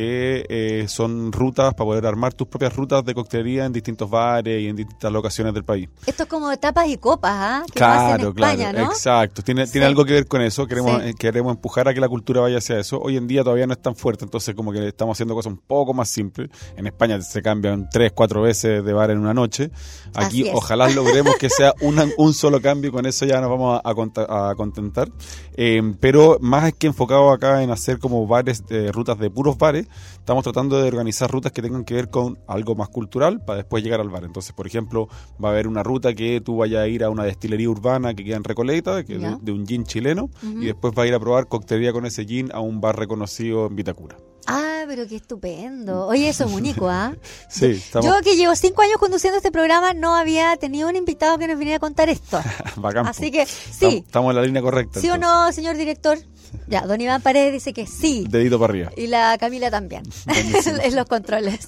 que son rutas para poder armar tus propias rutas de coctelería en distintos bares y en distintas locaciones del país. Esto es como tapas y copas, ¿ah? Que Claro, hacen en España, claro, ¿no? exacto. Tiene algo que ver con eso. Queremos empujar a que la cultura vaya hacia eso. Hoy en día todavía no es tan fuerte, entonces como que estamos haciendo cosas un poco más simples. En España se cambian 3-4 veces de bar en una noche. Aquí ojalá logremos que sea un solo cambio y con eso ya nos vamos a contentar. Pero más es que enfocado acá en hacer como bares, rutas de puros bares, estamos tratando de organizar rutas que tengan que ver con algo más cultural para después llegar al bar. Entonces, por ejemplo, va a haber una ruta que tú vayas a ir a una destilería urbana que queda en Recoleta, que de un gin chileno, Uh-huh. y después va a ir a probar coctelería con ese gin a un bar reconocido en Vitacura. Ah, pero qué estupendo. Oye, eso es único, ¿ah? Sí, estamos... Yo que llevo 5 años conduciendo este programa no había tenido un invitado que nos viniera a contar esto. Bacán, Así que sí. Estamos en la línea correcta. ¿Sí entonces. o no, señor director? Ya, don Iván Paredes dice que sí. Dedito para arriba. Y la Camila también, en los controles.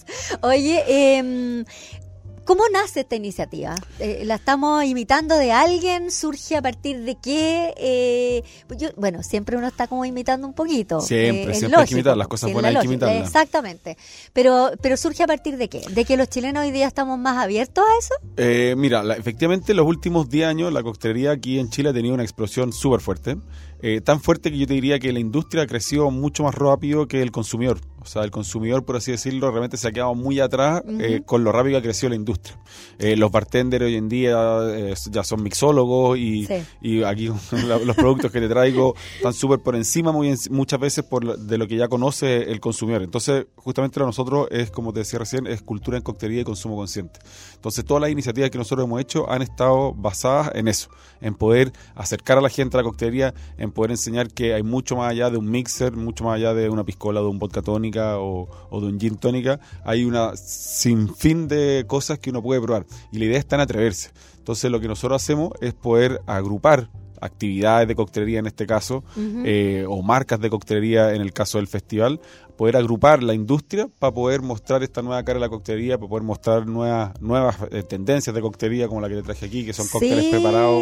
Oye, ¿cómo nace esta iniciativa? ¿La estamos imitando de alguien? ¿Surge a partir de qué? Bueno, siempre uno está como imitando un poquito. Siempre hay que imitar, las cosas buenas hay que imitarlas. Exactamente. Pero ¿surge a partir de qué? ¿De que los chilenos hoy día estamos más abiertos a eso? Mira, efectivamente los últimos 10 años la coctelería aquí en Chile ha tenido una explosión súper fuerte. Tan fuerte que yo te diría que la industria ha crecido mucho más rápido que el consumidor. O sea, el consumidor, por así decirlo, realmente se ha quedado muy atrás con lo rápido que ha crecido la industria. Los bartenders hoy en día ya son mixólogos y aquí los productos que te traigo están súper por encima muchas veces de lo que ya conoce el consumidor. Entonces, justamente para nosotros es, como te decía recién, es cultura en coctelería y consumo consciente. Entonces, todas las iniciativas que nosotros hemos hecho han estado basadas en eso, en poder acercar a la gente a la coctelería, en poder enseñar que hay mucho más allá de un mixer, mucho más allá de una piscola, de un vodka tónica o de un gin tónica. Hay una sinfín de cosas que uno puede probar y la idea está en atreverse. Entonces lo que nosotros hacemos es poder agrupar actividades de coctelería en este caso, o marcas de coctelería en el caso del festival, poder agrupar la industria para poder mostrar esta nueva cara de la coctelería, para poder mostrar nuevas tendencias de coctelería como la que le traje aquí, que son cócteles preparados.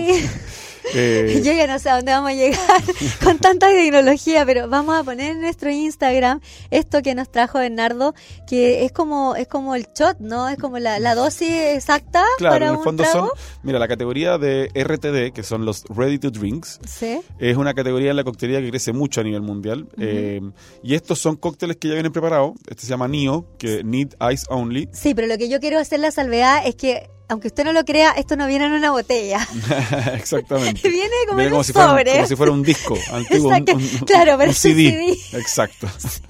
Yo ya no sé a dónde vamos a llegar con tanta tecnología, pero vamos a poner en nuestro Instagram esto que nos trajo Bernardo, que es como el shot, ¿no? Es como la dosis exacta para en el un fondo trago. Mira, la categoría de RTD, que son los Ready to Drinks, Sí. es una categoría en la coctelería que crece mucho a nivel mundial. Y estos son cócteles que ya vienen preparados. Este se llama NIO, que Need Ice Only. Sí, pero lo que yo quiero hacer la salvedad es que, aunque usted no lo crea, esto no viene en una botella. Exactamente. Viene como en un si fuera sobre. como si fuera un disco antiguo, claro, pero un es un CD. CD. Exacto.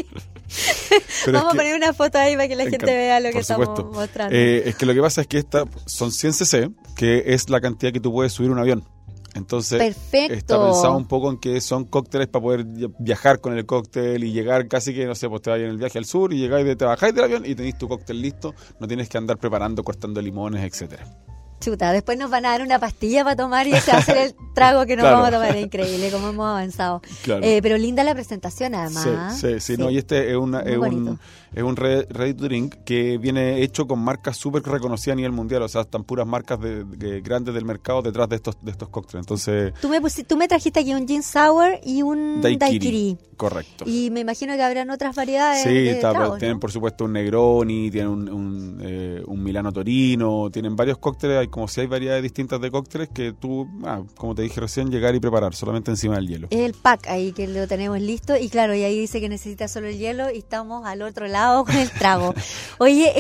Vamos a poner una foto ahí para que la gente vea lo que estamos mostrando. Es que lo que pasa es que estas son 100 cc, que es la cantidad que tú puedes subir un avión. Entonces, Perfecto. Está pensado un poco en que son cócteles para poder viajar con el cóctel y llegar casi que, no sé, pues te vayas en el viaje al sur y te bajáis del avión y tenéis tu cóctel listo. No tienes que andar preparando, cortando limones, etcétera. Chuta, después nos van a dar una pastilla para tomar y ese va a ser el trago que nos Claro. vamos a tomar. Es increíble cómo hemos avanzado. Claro. Pero linda la presentación, además. Sí, no, y este es Muy bonito. un ready to drink que viene hecho con marcas súper reconocidas a nivel mundial, o sea, están puras marcas de grandes del mercado detrás de estos cócteles. Entonces, Tú me trajiste aquí un gin sour y un daiquiri. Correcto. Y me imagino que habrán otras variedades Sí, de tragos, tienen ¿no? por supuesto un Negroni, tienen un Milano Torino, tienen varios cócteles, hay como si hay variedades distintas de cócteles que tú, como te dije recién, llegar y preparar solamente encima del hielo. Es el pack ahí que lo tenemos listo y claro, y ahí dice que necesita solo el hielo y estamos al otro lado con el trago. Oye,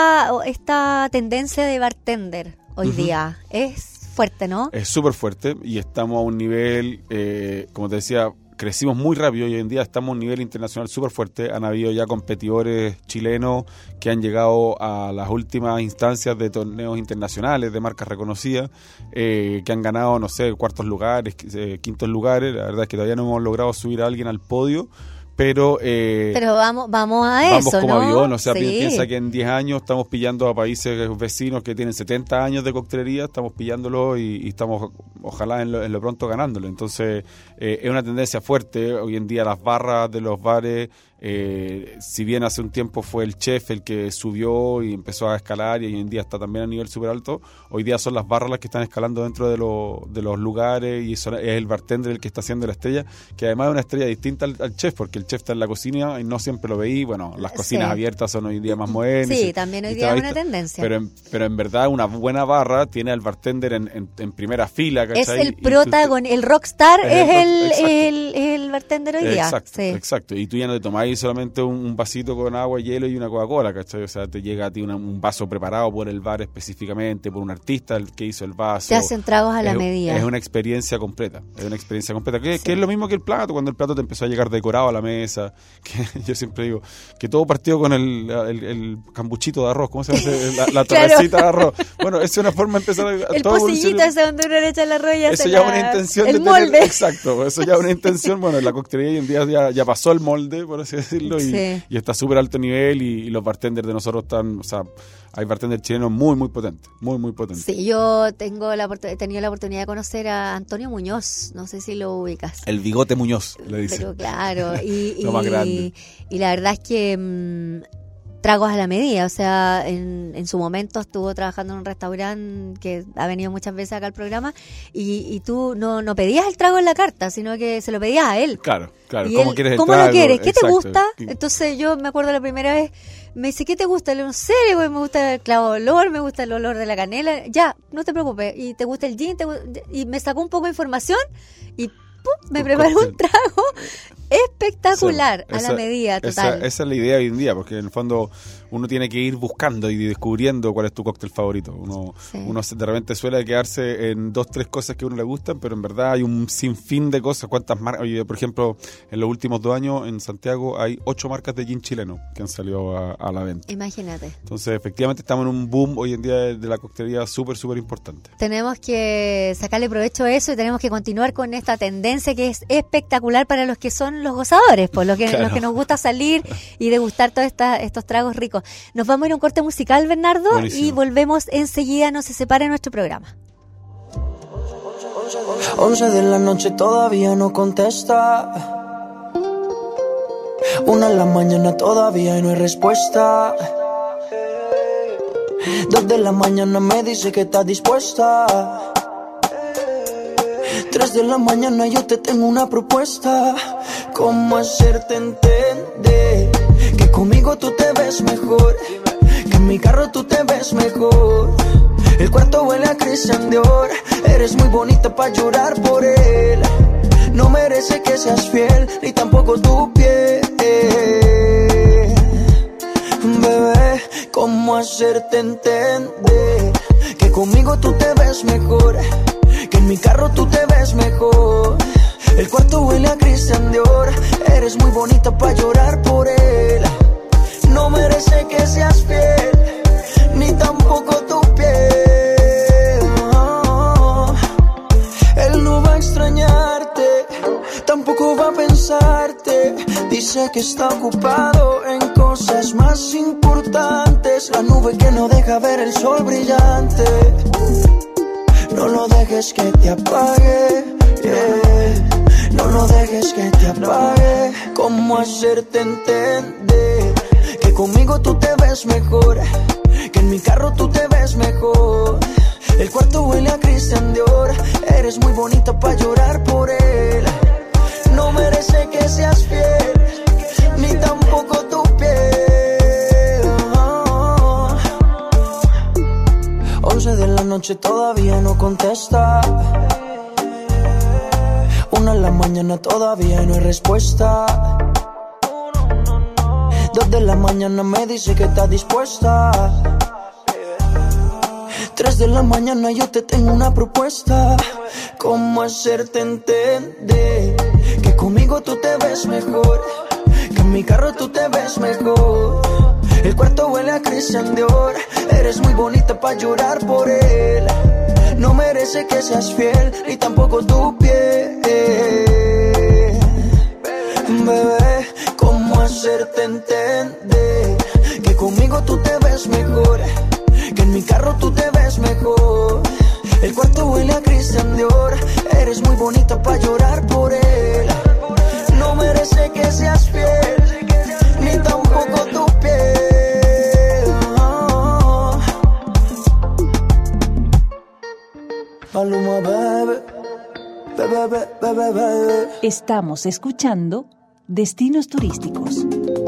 esta tendencia de bartender hoy día es fuerte, ¿no? Es súper fuerte y estamos a un nivel, como te decía, crecimos muy rápido y hoy en día estamos a un nivel internacional súper fuerte. Han habido ya competidores chilenos que han llegado a las últimas instancias de torneos internacionales de marcas reconocidas, que han ganado, no sé, cuartos lugares, quintos lugares. La verdad es que todavía no hemos logrado subir a alguien al podio. Pero vamos a eso, vamos como ¿no? avión, o sea, Sí. piensa que en 10 años estamos pillando a países vecinos que tienen 70 años de coctelería, estamos pillándolo y estamos, ojalá en lo pronto, ganándolo. Entonces, es una tendencia fuerte. Hoy en día las barras de los bares, si bien hace un tiempo fue el chef el que subió y empezó a escalar y hoy en día está también a nivel súper alto, hoy día son las barras las que están escalando dentro de los lugares y es el bartender el que está haciendo la estrella, que además es una estrella distinta al chef, porque el chef está en la cocina y no siempre lo veí. Bueno, las cocinas Sí. abiertas son hoy día más modernas. Sí, también hoy día es una tendencia. Pero en verdad una buena barra tiene al bartender en primera fila, ¿cachai? Es el Y tú protagonista, el rockstar Es es el bartender hoy día. Exacto, Sí. exacto. Y tú ya no te tomáis solamente un vasito con agua, hielo y una Coca-Cola, ¿cachai? O sea, te llega a ti un vaso preparado por el bar específicamente, por un artista el que hizo el vaso. Te hacen tragos a la medida. Es una experiencia completa. Es una experiencia completa. Que es lo mismo que el plato, cuando el plato te empezó a llegar decorado a la mesa. Que yo siempre digo que todo partió con el cambuchito de arroz. ¿Cómo se llama? La torrecita de arroz. Bueno, es una forma de empezar a El todo pocillito evoluciona. ese donde uno le echa el arroz y Eso hace ya es una intención el de molde. tener, exacto, eso ya es una intención. Bueno, la coctelería hoy en día ya pasó el molde, por así decirlo, Sí. y está a súper alto nivel y los bartenders de nosotros están, o sea, hay bartenders chilenos muy potentes, muy potentes. Sí, yo he tenido la oportunidad de conocer a Antonio Muñoz, no sé si lo ubicas. El bigote Muñoz, le dice. Pero claro, Lo más grande. Y la verdad es que tragos a la medida, o sea, en su momento estuvo trabajando en un restaurante que ha venido muchas veces acá al programa y tú no pedías el trago en la carta, sino que se lo pedías a él. Claro, Y ¿cómo él, quieres el ¿cómo trago? lo quieres? ¿Qué Exacto. te gusta? Entonces yo me acuerdo la primera vez, me dice, ¿qué te gusta? Le digo, no sé, güey, me gusta el clavo de olor, me gusta el olor de la canela. Ya, no te preocupes. ¿Y te gusta el gin? Y me sacó un poco de información y ¡pum! Me Un preparó cóctel. un trago espectacular, Sí, a la medida, total. Esa es la idea hoy en día, porque en el fondo uno tiene que ir buscando y descubriendo cuál es tu cóctel favorito. Uno de repente suele quedarse en 2-3 cosas que a uno le gustan, pero en verdad hay un sinfín de cosas. ¿Cuántas marcas? Oye, por ejemplo, en los últimos 2 años en Santiago hay 8 marcas de gin chileno que han salido a la venta. Imagínate. Entonces, efectivamente, estamos en un boom hoy en día de la coctelería súper importante. Tenemos que sacarle provecho a eso y tenemos que continuar con esta tendencia que es espectacular para los que son los gozadores, pues los que nos gusta salir y degustar todos estos tragos ricos. Nos vamos a ir a un corte musical, Bernardo, Buenísimo. y volvemos enseguida, no se separe nuestro programa. 11 de la noche todavía no contesta. 1 de la mañana todavía no hay respuesta. 2 de la mañana me dice que está dispuesta. 3 de la mañana yo te tengo una propuesta. ¿Cómo hacerte entender que conmigo tú te ves mejor? Que en mi carro tú te ves mejor. El cuarto huele a Christian Dior. Eres muy bonita pa' llorar por él. No merece que seas fiel, ni tampoco tu piel. Bebé, ¿cómo hacerte entender que conmigo tú te ves mejor? Que en mi carro tú te ves mejor. El cuarto huele a Christian Dior. Eres muy bonita pa' llorar por él. No merece que seas fiel, ni tampoco tu piel. Él no va a extrañarte, tampoco va a pensarte. Dice que está ocupado en cosas más importantes. La nube que no deja ver el sol brillante. No lo dejes que te apague, yeah. No lo dejes que te apague. ¿Cómo hacerte entender que conmigo tú te ves mejor? Que en mi carro tú te ves mejor. El cuarto huele a Christian Dior. Eres muy bonita pa' llorar por él. No merece que seas fiel, ni tampoco tu piel. 11 de la noche todavía no contesta. 1 de la mañana todavía no hay respuesta. 2 de la mañana me dice que está dispuesta. 3 de la mañana yo te tengo una propuesta. ¿Cómo hacerte entender que conmigo tú te ves mejor? Que en mi carro tú te ves mejor. El cuarto huele a Christian Dior. Eres muy bonita pa' llorar por él. No merece que seas fiel, ni tampoco tu piel. Bebé, ¿cómo hacerte entender que conmigo tú te ves mejor? Que en mi carro tú te ves mejor. El cuarto huele a Christian Dior. Eres muy bonita pa' llorar por él. No merece que seas fiel, ni tampoco tu piel. Maluma, baby. Baby, baby, baby. Estamos escuchando Destinos Turísticos.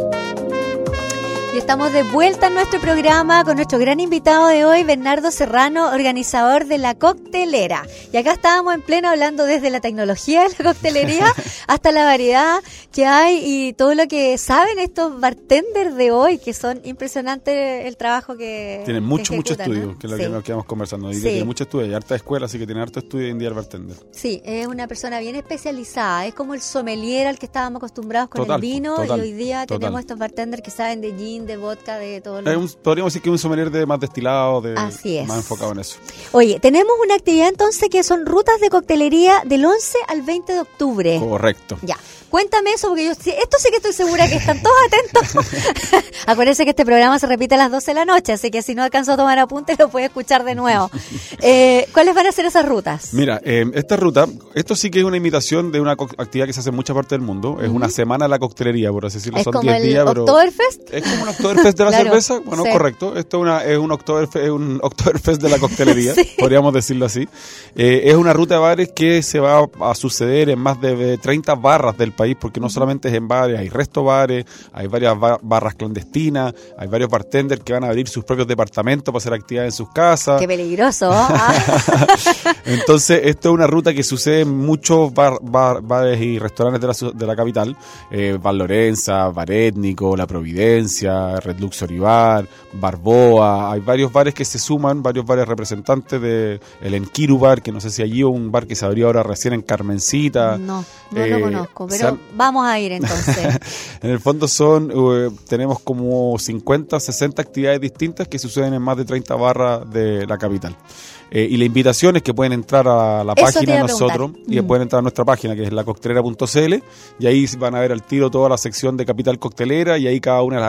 Y estamos de vuelta en nuestro programa con nuestro gran invitado de hoy, Bernardo Serrano, organizador de La Coctelera. Y acá estábamos en pleno hablando desde la tecnología de la coctelería hasta la variedad que hay y todo lo que saben estos bartenders de hoy, que son impresionantes el trabajo que tienen mucho ejecutan, estudio, ¿no? que es lo Sí. que nos quedamos conversando. Y Sí. tiene mucho estudio, hay harta escuela, así que tiene harto estudio hoy en día el bartender. Sí, es una persona bien especializada, es como el sommelier al que estábamos acostumbrados con Total, el vino, total, y hoy día total. tenemos estos bartenders que saben de gin, de vodka, de todo lo Podríamos decir que es un sommelier de más destilado, Así es. más enfocado en eso. Oye, tenemos una actividad entonces que son rutas de coctelería del 11 al 20 de octubre. Correcto. Ya, cuéntame eso porque esto sí que estoy segura que están todos atentos. Acuérdense que este programa se repite a las 12 de la noche, así que si no alcanzó a tomar apuntes lo puede escuchar de nuevo. ¿Cuáles van a ser esas rutas? Mira, esta ruta, esto sí que es una imitación de una actividad que se hace en mucha parte del mundo. Es una semana de la coctelería, por así decirlo. ¿Es Son como 10 el días, pero Oktoberfest? es como un Oktoberfest de la Claro, cerveza. Bueno, sí. correcto. Esto es un Oktoberfest de la coctelería, Sí. podríamos decirlo así. Es una ruta de bares que se va a suceder en más de 30 barras del país, porque no solamente es en bares, hay resto bares, hay varias barras clandestinas, hay varios bartenders que van a abrir sus propios departamentos para hacer actividades en sus casas. Qué peligroso. ¿Ah? Entonces, esto es una ruta que sucede en muchos bares y restaurantes de la capital. Bar Lorenza, Bar Étnico, La Providencia, Red Luxury Bar, Barboa. Hay varios bares que se suman, varios bares representantes de el Enkiru Bar, que no sé si allí, o un bar que se abrió ahora recién en Carmencita. No lo conozco, pero vamos a ir entonces. En el fondo tenemos como 50, 60 actividades distintas que suceden en más de 30 barras de la capital. Y la invitación es que pueden entrar a la Eso te página iba de a nosotros y pueden entrar a nuestra página, que es lacoctelera.cl, y ahí van a ver al tiro toda la sección de Capital Coctelera, y ahí cada una de las actividades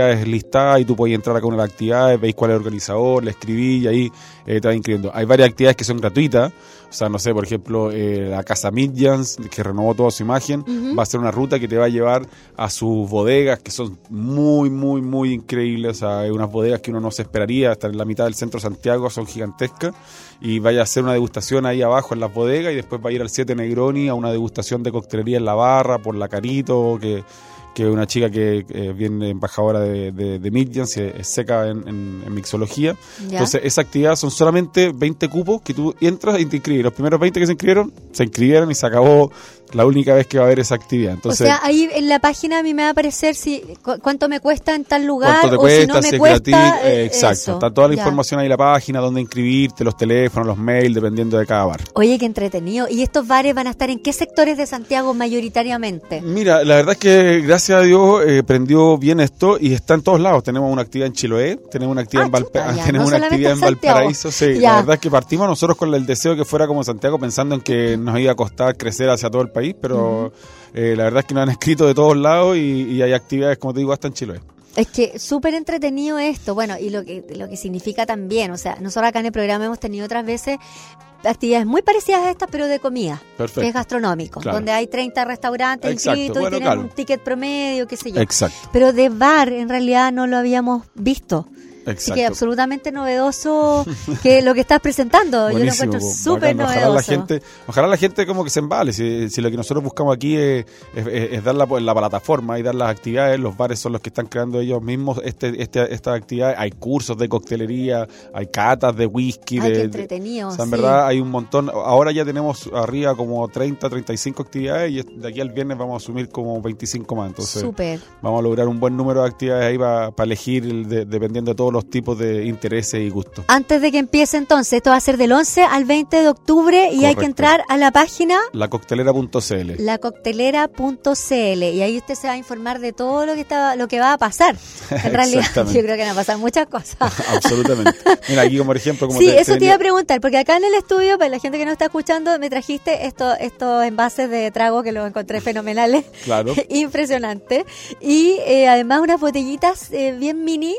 actividades listadas y tú puedes entrar a cada una de las actividades, veis cuál es el organizador, le escribís y ahí te vas inscribiendo. Hay varias actividades que son gratuitas, o sea, no sé, por ejemplo, la Casa Midjans, que renovó toda su imagen, va a ser una ruta que te va a llevar a sus bodegas, que son muy, muy, muy increíbles. O sea, hay unas bodegas que uno no se esperaría, estar en la mitad del centro de Santiago, son gigantescas, y vaya a hacer una degustación ahí abajo en las bodegas, y después va a ir al 7 Negroni a una degustación de coctelería en la barra, por la Carito, que es una chica que viene embajadora de Midjans, es seca en mixología. ¿Ya? Entonces, esa actividad son solamente 20 cupos que tú entras y te inscribes. Los primeros 20 que se inscribieron y se acabó la única vez que va a haber esa actividad. Entonces, o sea, ahí en la página a mí me va a aparecer cuánto me cuesta en tal lugar, cuánto te o cuesta, si no si me es cuesta. gratis, exacto. Eso. Está toda la Ya. información ahí en la página, dónde inscribirte, los teléfonos, los mails, dependiendo de cada bar. Oye, qué entretenido. ¿Y estos bares van a estar en qué sectores de Santiago mayoritariamente? Mira, la verdad es que gracias a Dios prendió bien esto y está en todos lados. Tenemos una actividad en Chiloé, tenemos una actividad chuta, ya, tenemos no una solamente actividad en en Santiago. Valparaíso. Sí, Ya. la verdad es que partimos nosotros con el deseo que fuera como Santiago, pensando en que nos iba a costar crecer hacia todo el país, pero la verdad es que nos han escrito de todos lados y hay actividades, como te digo, hasta en Chiloé. Es que súper entretenido esto. Bueno, y lo que significa también, o sea, nosotros acá en el programa hemos tenido otras veces actividades muy parecidas a estas, pero de comida, Perfecto. que es gastronómico, Claro. donde hay 30 restaurantes Exacto, inscritos bueno, y tienen claro. un ticket promedio, qué sé yo. Exacto. Pero de bar, en realidad, no lo habíamos visto. Así Exacto. que absolutamente novedoso que lo que estás presentando. Yo lo Buenísimo, encuentro po, súper bacán. novedoso. Ojalá la gente como que se embale. Si lo que nosotros buscamos aquí es dar la plataforma y dar las actividades, los bares son los que están creando ellos mismos estas actividades. Hay cursos de coctelería, hay catas de whisky. Ay, qué entretenido. O sea, en sí. verdad hay un montón. Ahora ya tenemos arriba como 30, 35 actividades y de aquí al viernes vamos a asumir como 25 más. Entonces Súper. vamos a lograr un buen número de actividades ahí para elegir dependiendo de todos los tipos de intereses y gustos. Antes de que empiece entonces, esto va a ser del 11 al 20 de octubre y hay Correcto. que entrar a la página Lacoctelera.cl. lacoctelera.cl y ahí usted se va a informar de todo lo que va a pasar. En realidad, Exactamente. yo creo que van a pasar muchas cosas. Absolutamente. Mira, aquí como por ejemplo... Como Sí, eso te iba a preguntar, porque acá en el estudio, para la gente que no está escuchando, me trajiste estos envases de trago que los encontré fenomenales. Claro. Impresionante. Y además unas botellitas bien mini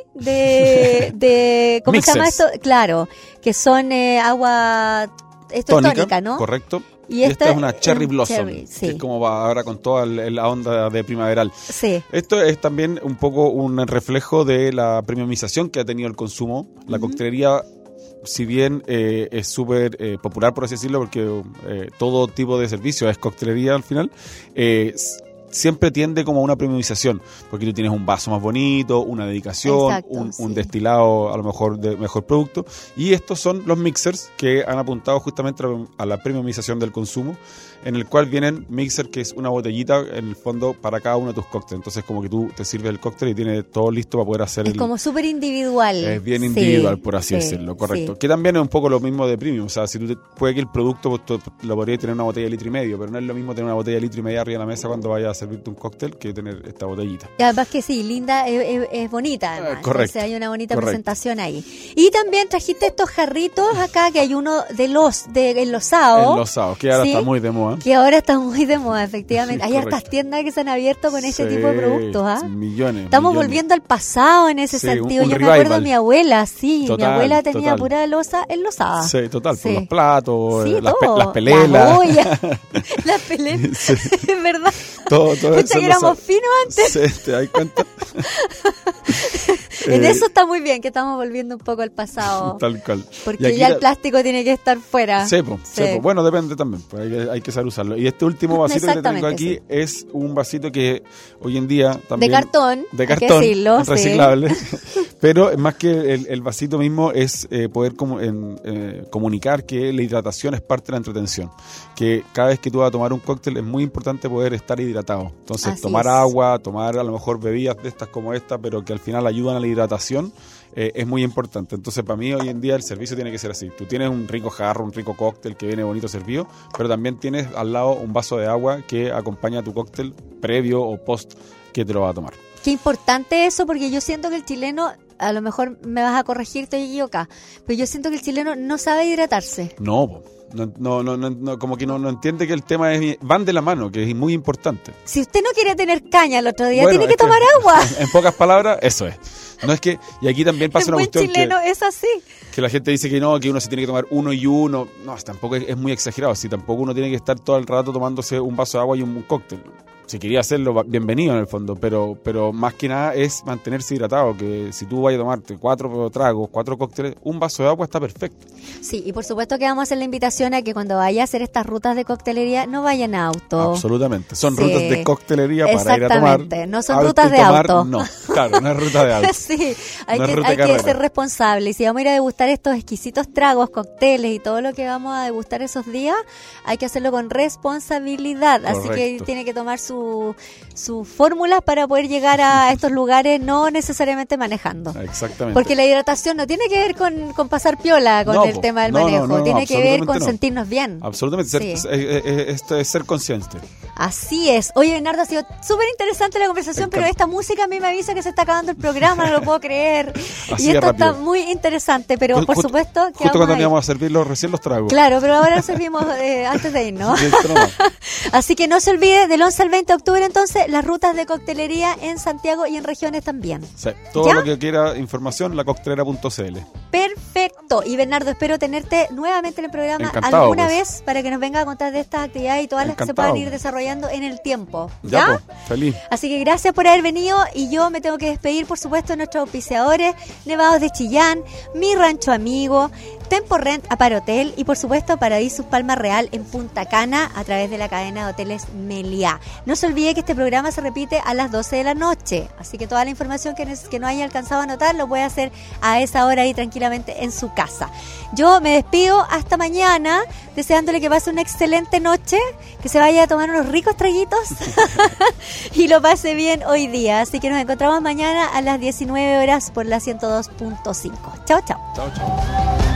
de ¿cómo se llama esto? Mixers. Claro, que son agua... Esto es tónica, ¿no? Correcto. Y Y esta esta es una Cherry es Blossom, cherry, sí. que es como va ahora con toda la onda de primaveral. Sí. Esto es también un poco un reflejo de la premiumización que ha tenido el consumo. La coctelería, si bien es súper popular, por así decirlo, porque todo tipo de servicio es coctelería al final, siempre tiende como a una premiumización, porque tú tienes un vaso más bonito, una dedicación, Exacto, un sí. destilado a lo mejor de mejor producto, y estos son los mixers que han apuntado justamente a la premiumización del consumo, en el cual vienen mixer, que es una botellita en el fondo para cada uno de tus cócteles. Entonces como que tú te sirves el cóctel y tienes todo listo para poder hacer Es como súper individual. es bien Sí, individual, por así sí, decirlo, correcto. sí. Que también es un poco lo mismo de premium. O sea, si puede que el producto pues, tú lo podrías tener una botella de litro y medio, pero no es lo mismo tener una botella de litro y medio arriba de la mesa cuando vayas a servirte un cóctel que tener esta botellita. Y además que sí, linda, es bonita además. Correcto, Entonces hay una bonita correcto. presentación ahí. Y también trajiste estos jarritos acá, que hay uno de enlosado. Enlosado, que ahora Sí. está muy de moda. Que ahora está muy de moda, efectivamente. Hay Correcto. hartas tiendas que se han abierto con este Sí, tipo de productos, ¿ah? Millones. Estamos millones. volviendo al pasado en ese Sí, sentido. un Yo me acuerdo de revival. mi abuela, sí. Total, mi abuela tenía total. pura losa enlosada. Sí, total, Sí. por los platos, Sí, las todo. pelelas. La olla, las pelelas. Sí. Es verdad. todo Pucha, eso que éramos finos antes. Sí, ¿te das cuenta? En eso está muy bien, que estamos volviendo un poco al pasado. Tal cual. Y Porque aquí ya el plástico tiene que estar fuera. Sepo. Bueno, depende también. Pues hay que saber usarlo. Y este último vasito que te tengo aquí Exactamente, es un vasito que hoy en día también... De cartón, De hay que cartón, decirlo, sí. reciclable. Pero más que el vasito mismo es poder comunicar que la hidratación es parte de la entretención. Que cada vez que tú vas a tomar un cóctel es muy importante poder estar hidratado. Entonces, Así tomar es. agua, tomar a lo mejor bebidas de estas como esta, pero que al final ayudan a la hidratación, es muy importante. Entonces, para mí hoy en día el servicio tiene que ser así. Tú tienes un rico jarro, un rico cóctel que viene bonito servido, pero también tienes al lado un vaso de agua que acompaña a tu cóctel previo o post que te lo vas a tomar. Qué importante eso, porque yo siento que el chileno, a lo mejor me vas a corregir, estoy equivocada, pero yo siento que el chileno no sabe hidratarse. No, No, como que no entiende que el tema van de la mano, que es muy importante. Si usted no quiere tener caña el otro día, Bueno, tiene que tomar agua. En pocas palabras, eso es. No es que, y aquí también pasa El una buen cuestión chileno es así. que la gente dice que no, que uno se tiene que tomar uno y uno. No, tampoco es muy exagerado. Si tampoco uno tiene que estar todo el rato tomándose un vaso de agua y un cóctel. Si quería hacerlo, bienvenido en el fondo, pero más que nada es mantenerse hidratado, que si tú vas a tomarte 4 tragos, 4 cócteles, un vaso de agua está perfecto. Sí, y por supuesto que vamos a hacer la invitación a que cuando vaya a hacer estas rutas de coctelería no vayan a auto. Absolutamente, son Sí. rutas de coctelería para ir a tomar. Exactamente, no son rutas de auto. No, claro, no es ruta de auto. Sí, hay No es ruta que carrera. ser responsable. Y si vamos a ir a degustar estos exquisitos tragos, cócteles y todo lo que vamos a degustar esos días, hay que hacerlo con responsabilidad. Así que Correcto. tiene que tomar sus fórmulas para poder llegar a estos lugares, no necesariamente manejando. Exactamente. Porque la hidratación no tiene que ver con pasar piola con No, el po. tema del No, manejo, no, tiene que ver absolutamente con no. sentirnos bien. Absolutamente, Sí. esto es ser consciente. Así es. Oye, Bernardo, ha sido súper interesante la conversación, Me pero encanta. esta música a mí me avisa que se está acabando el programa, no lo puedo creer. Así Y de esto rápido. está muy interesante, pero por supuesto que Justo cuando ahí. íbamos a servir recién los tragos. Claro, pero ahora servimos antes de irnos. Y esto no va. Así que no se olvide, del 11 al 20 de octubre entonces, las rutas de coctelería en Santiago y en regiones también. Sí, todo ¿Ya? lo que quiera información, lacoctelera.cl. Perfecto. Y Bernardo, espero tenerte nuevamente en el programa Encantado, alguna pues. vez para que nos venga a contar de estas actividades y todas las que se Encantado. puedan ir desarrollando en el tiempo. Ya, ¿Ya? pues, feliz. Así que gracias por haber venido y yo me tengo que despedir, por supuesto, de nuestros auspiciadores, Nevados de Chillán, Mi Rancho Amigo, Tempo Rent Aparotel y, por supuesto, Paradisus Palma Real en Punta Cana a través de la cadena de hoteles Meliá. No se olvide que este programa se repite a las 12 de la noche, así que toda la información que no haya alcanzado a anotar lo puede hacer a esa hora ahí tranquilamente en su casa. Yo me despido hasta mañana, deseándole que pase una excelente noche, que se vaya a tomar unos ricos traguitos y lo pase bien hoy día. Así que nos encontramos mañana a las 19 horas por la 102.5. Chao, chao. Chao, chao.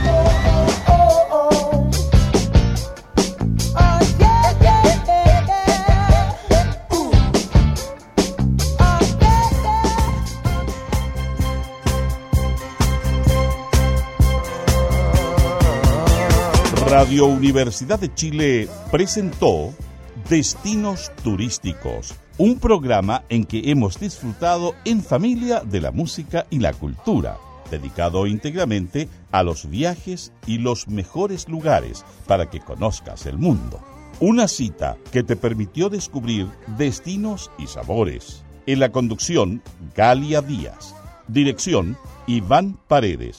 Radio Universidad de Chile presentó Destinos Turísticos, un programa en que hemos disfrutado en familia de la música y la cultura, dedicado íntegramente a los viajes y los mejores lugares para que conozcas el mundo. Una cita que te permitió descubrir destinos y sabores. En la conducción, Galia Díaz. Dirección, Iván Paredes.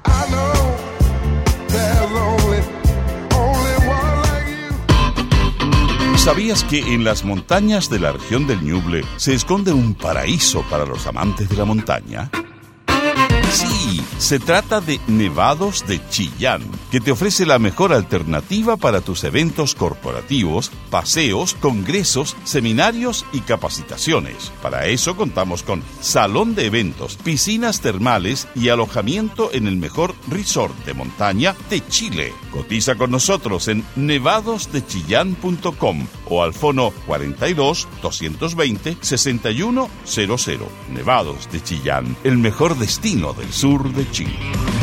¿Sabías que en las montañas de la región del Ñuble se esconde un paraíso para los amantes de la montaña? Sí, se trata de Nevados de Chillán, que te ofrece la mejor alternativa para tus eventos corporativos, paseos, congresos, seminarios y capacitaciones. Para eso contamos con salón de eventos, piscinas termales y alojamiento en el mejor resort de montaña de Chile. Cotiza con nosotros en nevadosdechillán.com o al fono 42 220 6100. Nevados de Chillán, el mejor destino del sur de Chile.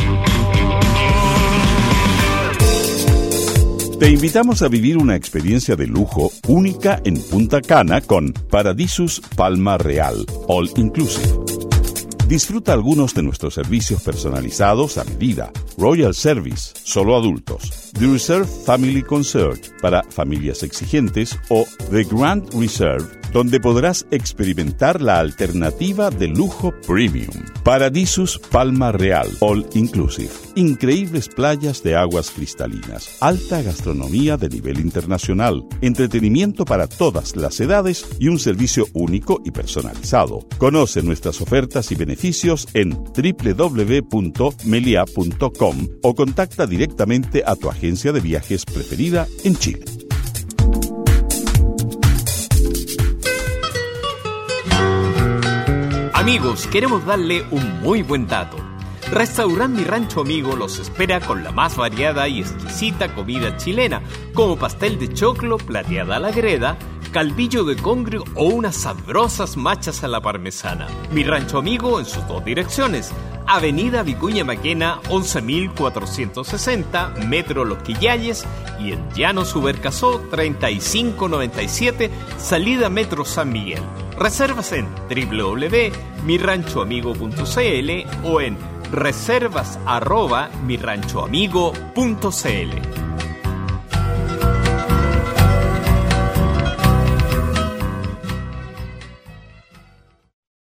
Te invitamos a vivir una experiencia de lujo única en Punta Cana con Paradisus Palma Real, All Inclusive. Disfruta algunos de nuestros servicios personalizados a medida. Royal Service, solo adultos. The Reserve Family Concert, para familias exigentes. O The Grand Reserve, donde podrás experimentar la alternativa de lujo premium. Paradisus Palma Real, All Inclusive. Increíbles playas de aguas cristalinas. Alta gastronomía de nivel internacional. Entretenimiento para todas las edades y un servicio único y personalizado. Conoce nuestras ofertas y beneficios en www.melia.com o contacta directamente a tu agencia de viajes preferida en Chile. Amigos, queremos darle un muy buen dato. Restaurant Mi Rancho Amigo los espera con la más variada y exquisita comida chilena, como pastel de choclo, plateada a la greda, calvillo de congrio o unas sabrosas machas a la parmesana. Mi Rancho Amigo en sus dos direcciones, Avenida Vicuña Maquena, 11.460, Metro Los Quillayes, y en Llano Subercasó, 3597, salida Metro San Miguel. Reservas en www.miranchoamigo.cl o en reservas@miranchoamigo.cl.